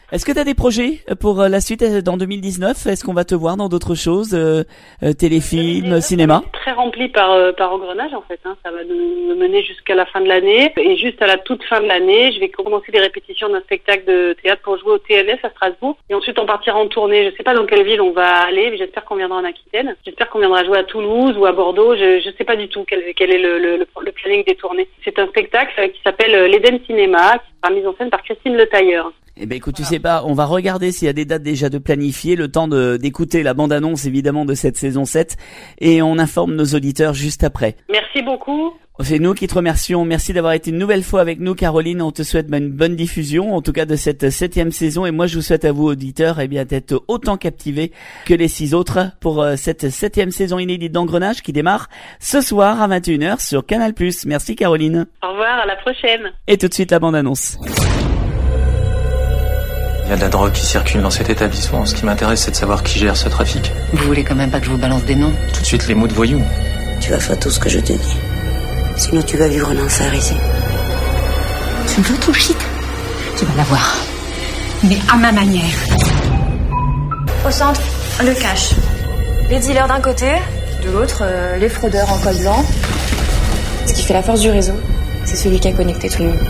Est-ce que tu as des projets pour la suite dans 2019? Est-ce qu'on va te voir dans d'autres choses, téléfilms, cinéma? Très rempli par Engrenage en fait. Ça va nous mener jusqu'à la fin de l'année. Et juste à la toute fin de l'année, je vais commencer les répétitions d'un spectacle de théâtre pour jouer au TLS à Strasbourg. Et ensuite on partira en tournée. Je sais pas dans quelle ville on va aller, mais j'espère qu'on viendra en Aquitaine. J'espère qu'on viendra jouer à Toulouse ou à Bordeaux. Je sais pas du tout quel est le planning des tournées. C'est un spectacle qui s'appelle l'Eden Cinéma, qui sera mis en scène par Christine Le Tailleur. Eh ben écoute, tu sais pas, on va regarder s'il y a des dates déjà de planifier, le temps d'écouter la bande-annonce évidemment de cette saison 7 et on informe nos auditeurs juste après. Merci beaucoup. C'est nous qui te remercions. Merci d'avoir été une nouvelle fois avec nous, Caroline. On te souhaite une bonne diffusion, en tout cas de cette 7e saison. Et moi, je vous souhaite à vous, auditeurs, d'être autant captivés que les 6 autres pour cette 7e saison inédite d'Engrenage qui démarre ce soir à 21h sur Canal+. Merci, Caroline. Au revoir, à la prochaine. Et tout de suite, la bande-annonce. Il y a de la drogue qui circule dans cet établissement. Ce qui m'intéresse, c'est de savoir qui gère ce trafic. Vous voulez quand même pas que je vous balance des noms? Tout de suite, les mots de voyou. Tu vas faire tout ce que je te dis. Sinon tu vas vivre un enfer ici. Tu veux ton shit? Tu vas l'avoir. Mais à ma manière. Au centre, le cash. Les dealers d'un côté, de l'autre, les fraudeurs en col blanc. Ce qui fait la force du réseau, c'est celui qui a connecté tout le monde.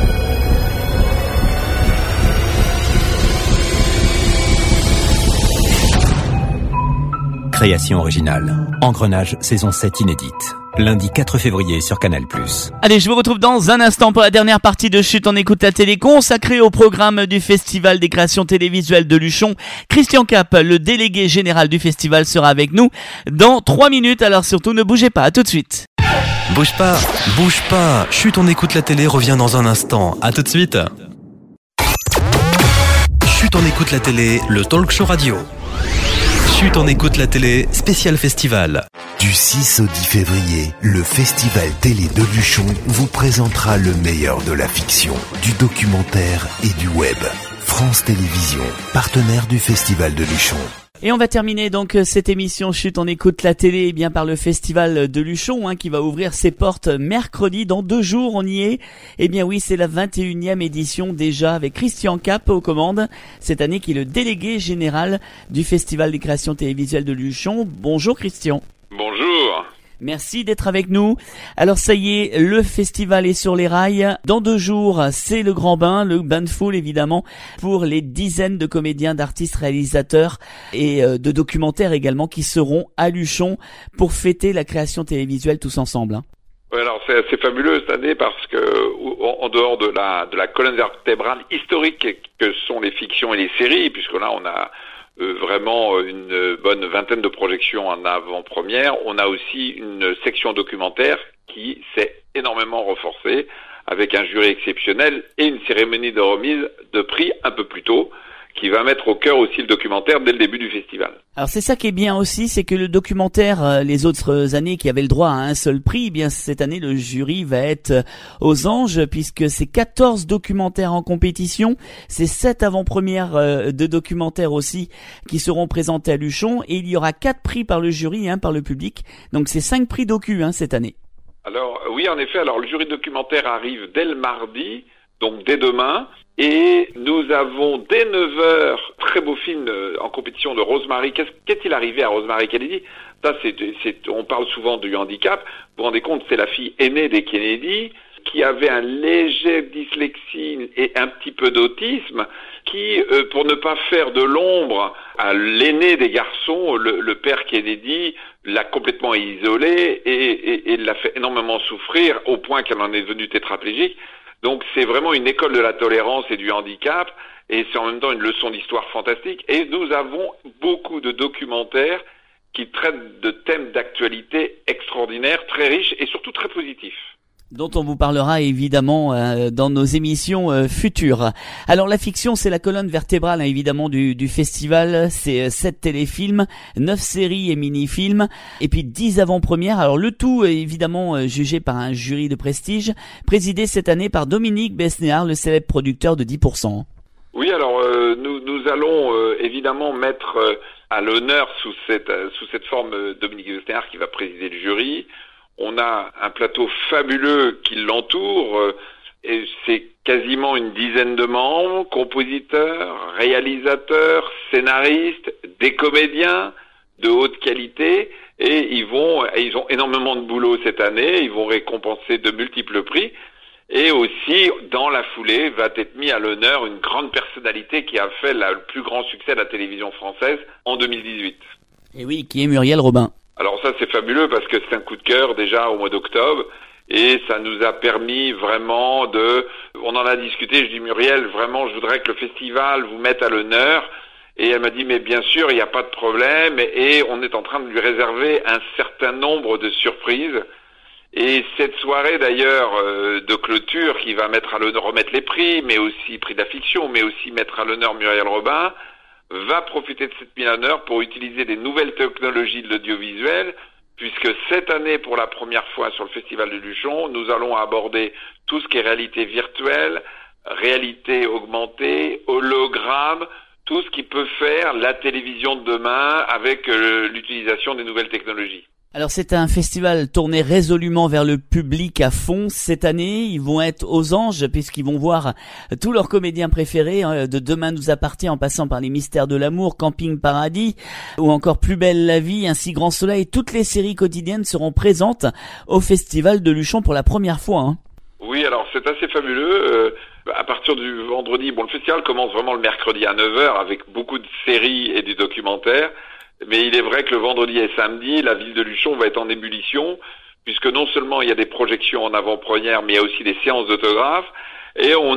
Création originale. Engrenage, saison 7 inédite. Lundi 4 février sur Canal+. Allez, je vous retrouve dans un instant pour la dernière partie de Chut, on écoute la télé consacrée au programme du Festival des créations télévisuelles de Luchon. Christian Cap, le délégué général du festival, sera avec nous dans 3 minutes, alors surtout ne bougez pas, à tout de suite. Bouge pas, bouge pas. Chut, on écoute la télé revient dans un instant. À tout de suite. Chut, on écoute la télé, le talk show radio. Chut, on écoute la télé, spécial festival. Du 6 au 10 février, le Festival Télé de Luchon vous présentera le meilleur de la fiction, du documentaire et du web. France Télévisions, partenaire du Festival de Luchon. Et on va terminer donc cette émission Chut, on écoute la télé par le Festival de Luchon qui va ouvrir ses portes mercredi, dans 2 jours on y est. Eh bien oui, c'est la 21e édition déjà avec Christian Cap aux commandes, cette année qui est le délégué général du Festival des créations télévisuelles de Luchon. Bonjour Christian. Bonjour. Merci d'être avec nous. Alors ça y est, le festival est sur les rails. Dans 2 jours, c'est le grand bain, le bain de foule évidemment, pour les dizaines de comédiens, d'artistes, réalisateurs et de documentaires également qui seront à Luchon pour fêter la création télévisuelle tous ensemble. Oui, alors c'est assez fabuleux cette année parce que en dehors de la colonne vertébrale historique que sont les fictions et les séries, puisque là on a vraiment une bonne vingtaine de projections en avant-première. On a aussi une section documentaire qui s'est énormément renforcée avec un jury exceptionnel et une cérémonie de remise de prix un peu plus tôt qui va mettre au cœur aussi le documentaire dès le début du festival. Alors c'est ça qui est bien aussi, c'est que le documentaire, les autres années qui avaient le droit à un seul prix, eh bien cette année le jury va être aux anges puisque c'est 14 documentaires en compétition, c'est 7 avant-premières de documentaires aussi qui seront présentés à Luchon et il y aura 4 prix par le jury, par le public, donc c'est 5 prix docu cette année. Alors oui en effet, alors le jury documentaire arrive dès le mardi, donc dès demain. Et nous avons dès 9h, très beau film en compétition de Rosemary. Qu'est-il arrivé à Rosemary Kennedy? Ça, on parle souvent du handicap. Vous vous rendez compte, c'est la fille aînée des Kennedy qui avait un léger dyslexie et un petit peu d'autisme qui, pour ne pas faire de l'ombre à l'aîné des garçons, le père Kennedy l'a complètement isolée et l'a fait énormément souffrir au point qu'elle en est devenue tétraplégique. Donc c'est vraiment une école de la tolérance et du handicap et c'est en même temps une leçon d'histoire fantastique et nous avons beaucoup de documentaires qui traitent de thèmes d'actualité extraordinaires, très riches et surtout très positifs. Dont on vous parlera évidemment dans nos émissions futures. Alors la fiction, c'est la colonne vertébrale évidemment du festival, c'est 7 téléfilms, 9 séries et mini-films, et puis 10 avant-premières. Alors le tout évidemment jugé par un jury de prestige, présidé cette année par Dominique Besnéard, le célèbre producteur de 10%. Oui, alors nous allons évidemment mettre à l'honneur sous cette forme Dominique Besnéard qui va présider le jury. On a un plateau fabuleux qui l'entoure, Et c'est quasiment une dizaine de membres, compositeurs, réalisateurs, scénaristes, des comédiens de haute qualité, et ils ont énormément de boulot cette année, ils vont récompenser de multiples prix, et aussi, dans la foulée, va être mis à l'honneur une grande personnalité qui a fait le plus grand succès de la télévision française en 2018. Et oui, qui est Muriel Robin. Alors ça, c'est fabuleux parce que c'est un coup de cœur déjà au mois d'octobre. Et ça nous a permis vraiment on en a discuté, je dis Muriel, vraiment je voudrais que le festival vous mette à l'honneur. Et elle m'a dit mais bien sûr, il n'y a pas de problème, et on est en train de lui réserver un certain nombre de surprises. Et cette soirée d'ailleurs de clôture qui va mettre à l'honneur, remettre les prix, mais aussi prix de la fiction, mais aussi mettre à l'honneur Muriel Robin, va profiter de cette mise à l'honneur pour utiliser des nouvelles technologies de l'audiovisuel, puisque cette année, pour la première fois sur le Festival de Luchon, nous allons aborder tout ce qui est réalité virtuelle, réalité augmentée, hologramme, tout ce qui peut faire la télévision de demain avec l'utilisation des nouvelles technologies. Alors c'est un festival tourné résolument vers le public à fond. Cette année, ils vont être aux anges puisqu'ils vont voir tous leurs comédiens préférés, de Demain nous appartient en passant par Les Mystères de l'amour, Camping Paradis ou encore Plus belle la vie, Ainsi grand soleil. Toutes les séries quotidiennes seront présentes au Festival de Luchon pour la première fois. Oui, alors c'est assez fabuleux. À partir du vendredi, le festival commence vraiment le mercredi à 9h avec beaucoup de séries et du documentaire. Mais il est vrai que le vendredi et samedi, la ville de Luchon va être en ébullition, puisque non seulement il y a des projections en avant-première, mais il y a aussi des séances d'autographes. Et on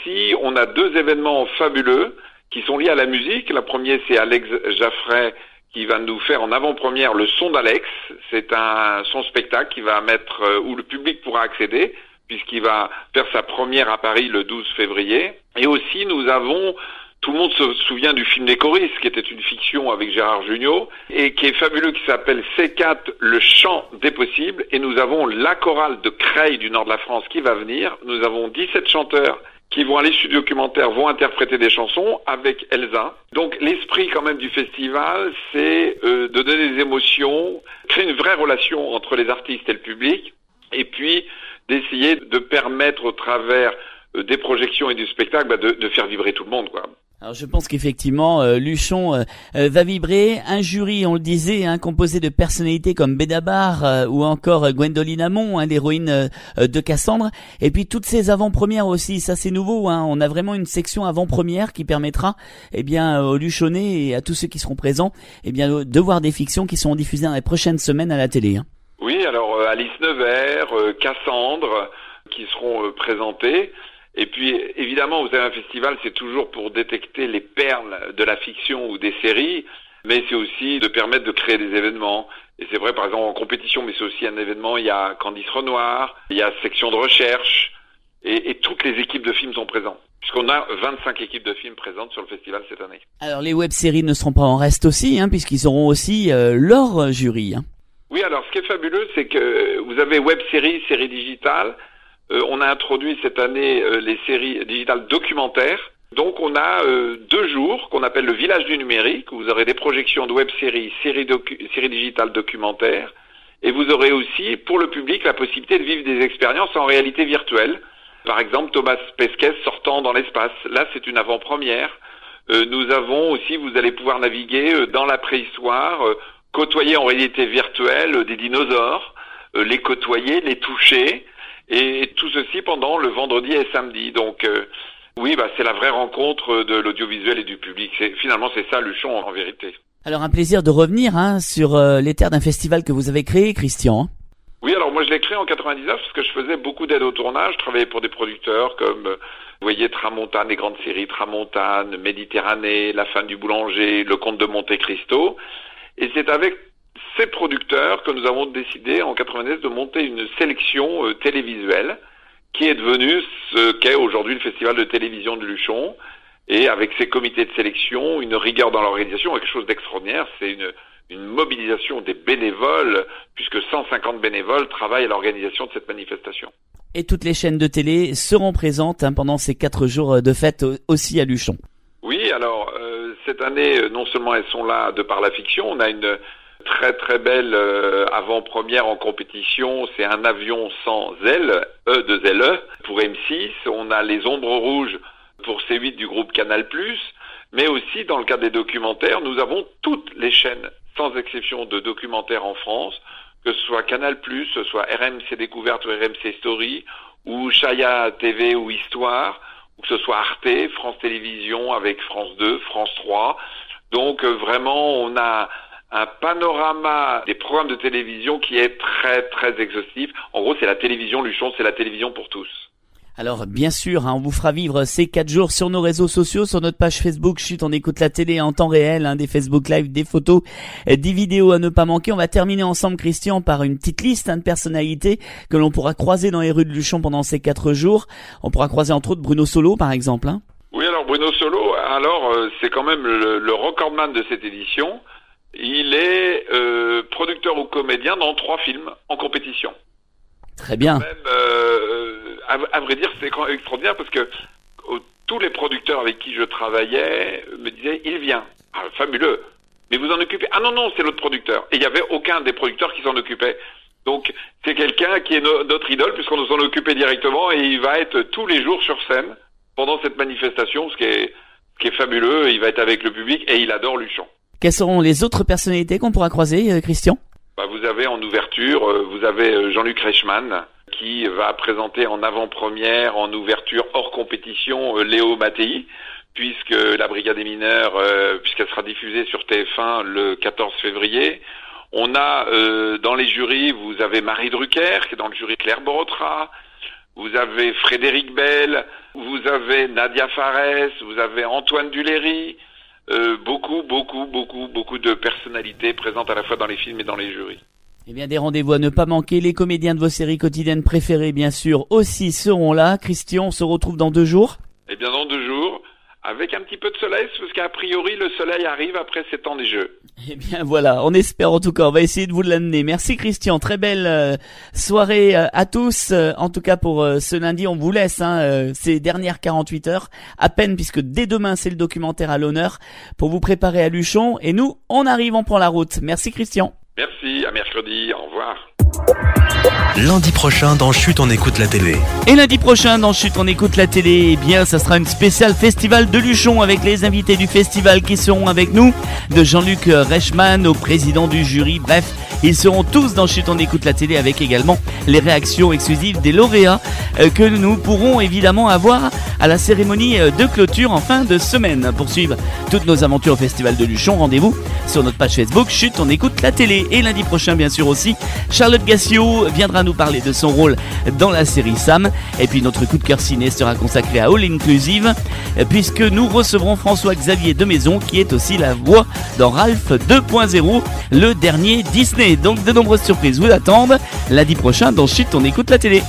a deux événements fabuleux qui sont liés à la musique. La première, c'est Alex Jaffray qui va nous faire en avant-première le son d'Alex. C'est son spectacle qui va mettre, où le public pourra accéder, puisqu'il va faire sa première à Paris le 12 février. Et aussi, nous avons... Tout le monde se souvient du film Les choristes, qui était une fiction avec Gérard Jugnot, et qui est fabuleux, qui s'appelle C4, le chant des possibles. Et nous avons la chorale de Creil du nord de la France qui va venir. Nous avons 17 chanteurs qui vont aller sur le documentaire, vont interpréter des chansons avec Elsa. Donc l'esprit quand même du festival, c'est de donner des émotions, créer une vraie relation entre les artistes et le public, et puis d'essayer de permettre au travers des projections et du spectacle de faire vibrer tout le monde, quoi. Alors je pense qu'effectivement Luchon va vibrer. Un jury, on le disait, composé de personnalités comme Bedabar ou encore Gwendoline Amon, l'héroïne de Cassandre. Et puis toutes ces avant-premières aussi, ça c'est nouveau. On a vraiment une section avant-première qui permettra aux Luchonnais et à tous ceux qui seront présents de voir des fictions qui seront diffusées dans les prochaines semaines à la télé. Oui, alors Alice Nevers, Cassandre qui seront présentées. Et puis, évidemment, vous avez un festival, c'est toujours pour détecter les perles de la fiction ou des séries, mais c'est aussi de permettre de créer des événements. Et c'est vrai, par exemple, en compétition, mais c'est aussi un événement, il y a Candice Renoir, il y a section de recherche, et toutes les équipes de films sont présentes. Puisqu'on a 25 équipes de films présentes sur le festival cette année. Alors, les web-séries ne seront pas en reste aussi, puisqu'ils auront aussi leur jury. Oui, alors, ce qui est fabuleux, c'est que vous avez web-séries, séries digitales. On a introduit cette année les séries digitales documentaires. Donc on a 2 jours qu'on appelle le village du numérique, où vous aurez des projections de web-séries, séries digitales documentaires. Et vous aurez aussi, pour le public, la possibilité de vivre des expériences en réalité virtuelle. Par exemple, Thomas Pesquet sortant dans l'espace. Là, c'est une avant-première. Nous avons aussi, vous allez pouvoir naviguer dans la préhistoire, côtoyer en réalité virtuelle des dinosaures, les côtoyer, les toucher. Et tout ceci pendant le vendredi et samedi. Donc c'est la vraie rencontre de l'audiovisuel et du public. Finalement, c'est ça Luchon en vérité. Alors un plaisir de revenir sur les terres d'un festival que vous avez créé, Christian. Oui, alors moi je l'ai créé en 99 parce que je faisais beaucoup d'aide au tournage. Je travaillais pour des producteurs comme, vous voyez, Tramontane, les grandes séries Tramontane, Méditerranée, La fin du boulanger, Le Comte de Monte Cristo. Et c'est avec ces producteurs que nous avons décidé en 99 de monter une sélection télévisuelle qui est devenue ce qu'est aujourd'hui le Festival de télévision de Luchon, et avec ses comités de sélection, une rigueur dans l'organisation, quelque chose d'extraordinaire. C'est une mobilisation des bénévoles, puisque 150 bénévoles travaillent à l'organisation de cette manifestation. Et toutes les chaînes de télé seront présentes pendant ces 4 jours de fête aussi à Luchon. Oui, alors cette année, non seulement elles sont là de par la fiction, on a une très très belle avant-première en compétition, c'est Un avion sans ailes, E2LE, pour M6. On a Les Ombres Rouges pour C8 du groupe Canal+, mais aussi dans le cadre des documentaires, nous avons toutes les chaînes, sans exception de documentaires en France, que ce soit Canal+, que ce soit RMC Découverte ou RMC Story, ou Chaya TV ou Histoire, ou que ce soit Arte, France Télévisions avec France 2, France 3. Donc vraiment, on a un panorama des programmes de télévision qui est très très exhaustif. En gros, c'est la télévision, Luchon, c'est la télévision pour tous. Alors bien sûr, on vous fera vivre ces 4 jours sur nos réseaux sociaux, sur notre page Facebook Chut, on écoute la télé en temps réel, des Facebook Live, des photos, des vidéos à ne pas manquer. On va terminer ensemble, Christian, par une petite liste de personnalités que l'on pourra croiser dans les rues de Luchon pendant ces 4 jours. On pourra croiser entre autres Bruno Solo par exemple. Oui, alors Bruno Solo, c'est quand même le recordman de cette édition. Il est producteur ou comédien dans 3 films en compétition. Très bien. Même, à vrai dire, c'est extraordinaire parce que tous les producteurs avec qui je travaillais me disaient, il vient. Ah, fabuleux. Mais vous en occupez? Ah non, c'est l'autre producteur. Et il n'y avait aucun des producteurs qui s'en occupait. Donc, c'est quelqu'un qui est notre idole puisqu'on s'en occupait directement et il va être tous les jours sur scène pendant cette manifestation, ce qui est fabuleux. Il va être avec le public et il adore Luchon. Quelles seront les autres personnalités qu'on pourra croiser, Christian? Vous avez en ouverture, vous avez Jean-Luc Reichmann qui va présenter en avant-première, en ouverture hors compétition, Léo Mattei, puisque la Brigade des mineurs, puisqu'elle sera diffusée sur TF1 le 14 février. On a dans les jurys, vous avez Marie Drucker qui est dans le jury, Claire Borotra, vous avez Frédéric Bell, vous avez Nadia Fares, vous avez Antoine Duléry. Beaucoup de personnalités présentes à la fois dans les films et dans les jurys. Eh bien, des rendez-vous à ne pas manquer. Les comédiens de vos séries quotidiennes préférées, bien sûr, aussi seront là. Christian, on se retrouve dans 2 jours. Eh bien, dans 2 jours, avec un petit peu de soleil, parce qu'a priori, le soleil arrive après ces temps des Jeux. Eh bien, voilà, on espère en tout cas. On va essayer de vous l'amener. Merci Christian, très belle soirée à tous. En tout cas, pour ce lundi, on vous laisse ces dernières 48 heures, à peine, puisque dès demain, c'est le documentaire à l'honneur, pour vous préparer à Luchon. Et nous, on arrive, on prend la route. Merci Christian. Merci, à mercredi, au revoir. Lundi prochain dans Chut, on écoute la télé. Et lundi prochain dans Chut, on écoute la télé, eh bien ça sera une spéciale festival de Luchon avec les invités du festival qui seront avec nous, de Jean-Luc Reichmann au président du jury. Bref, ils seront tous dans Chut, on écoute la télé avec également les réactions exclusives des lauréats que nous pourrons évidemment avoir à la cérémonie de clôture en fin de semaine. Pour suivre toutes nos aventures au festival de Luchon, rendez-vous sur notre page Facebook Chut, on écoute la télé. Et lundi prochain, bien sûr aussi, Charlotte Gassio viendra nous parler de son rôle dans la série Sam. Et puis notre coup de cœur ciné sera consacré à All Inclusive, puisque nous recevrons François-Xavier de Maison, qui est aussi la voix dans Ralph 2.0, le dernier Disney. Donc de nombreuses surprises vous attendent lundi prochain dans Chut, on écoute la télé.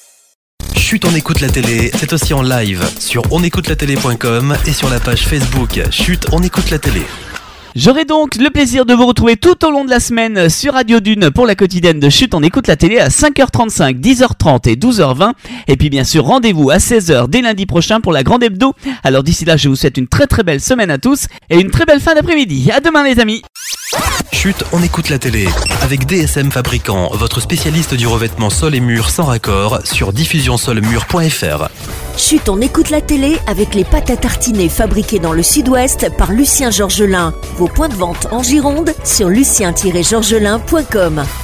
Chut, on écoute la télé, c'est aussi en live sur onécoutelatélé.com et sur la page Facebook Chut, on écoute la télé. J'aurai donc le plaisir de vous retrouver tout au long de la semaine sur Radio Dune pour la quotidienne de Chut, on écoute la télé à 5h35, 10h30 et 12h20. Et puis bien sûr, rendez-vous à 16h dès lundi prochain pour la grande hebdo. Alors d'ici là, je vous souhaite une très très belle semaine à tous et une très belle fin d'après-midi. À demain les amis. Chut, on écoute la télé avec DSM Fabricant, votre spécialiste du revêtement sol et mur sans raccord sur diffusionsolmur.fr. Chut, on écoute la télé avec les pâtes à tartiner fabriquées dans le sud-ouest par Lucien Georgelin. Vos points de vente en Gironde sur lucien-georgelin.com.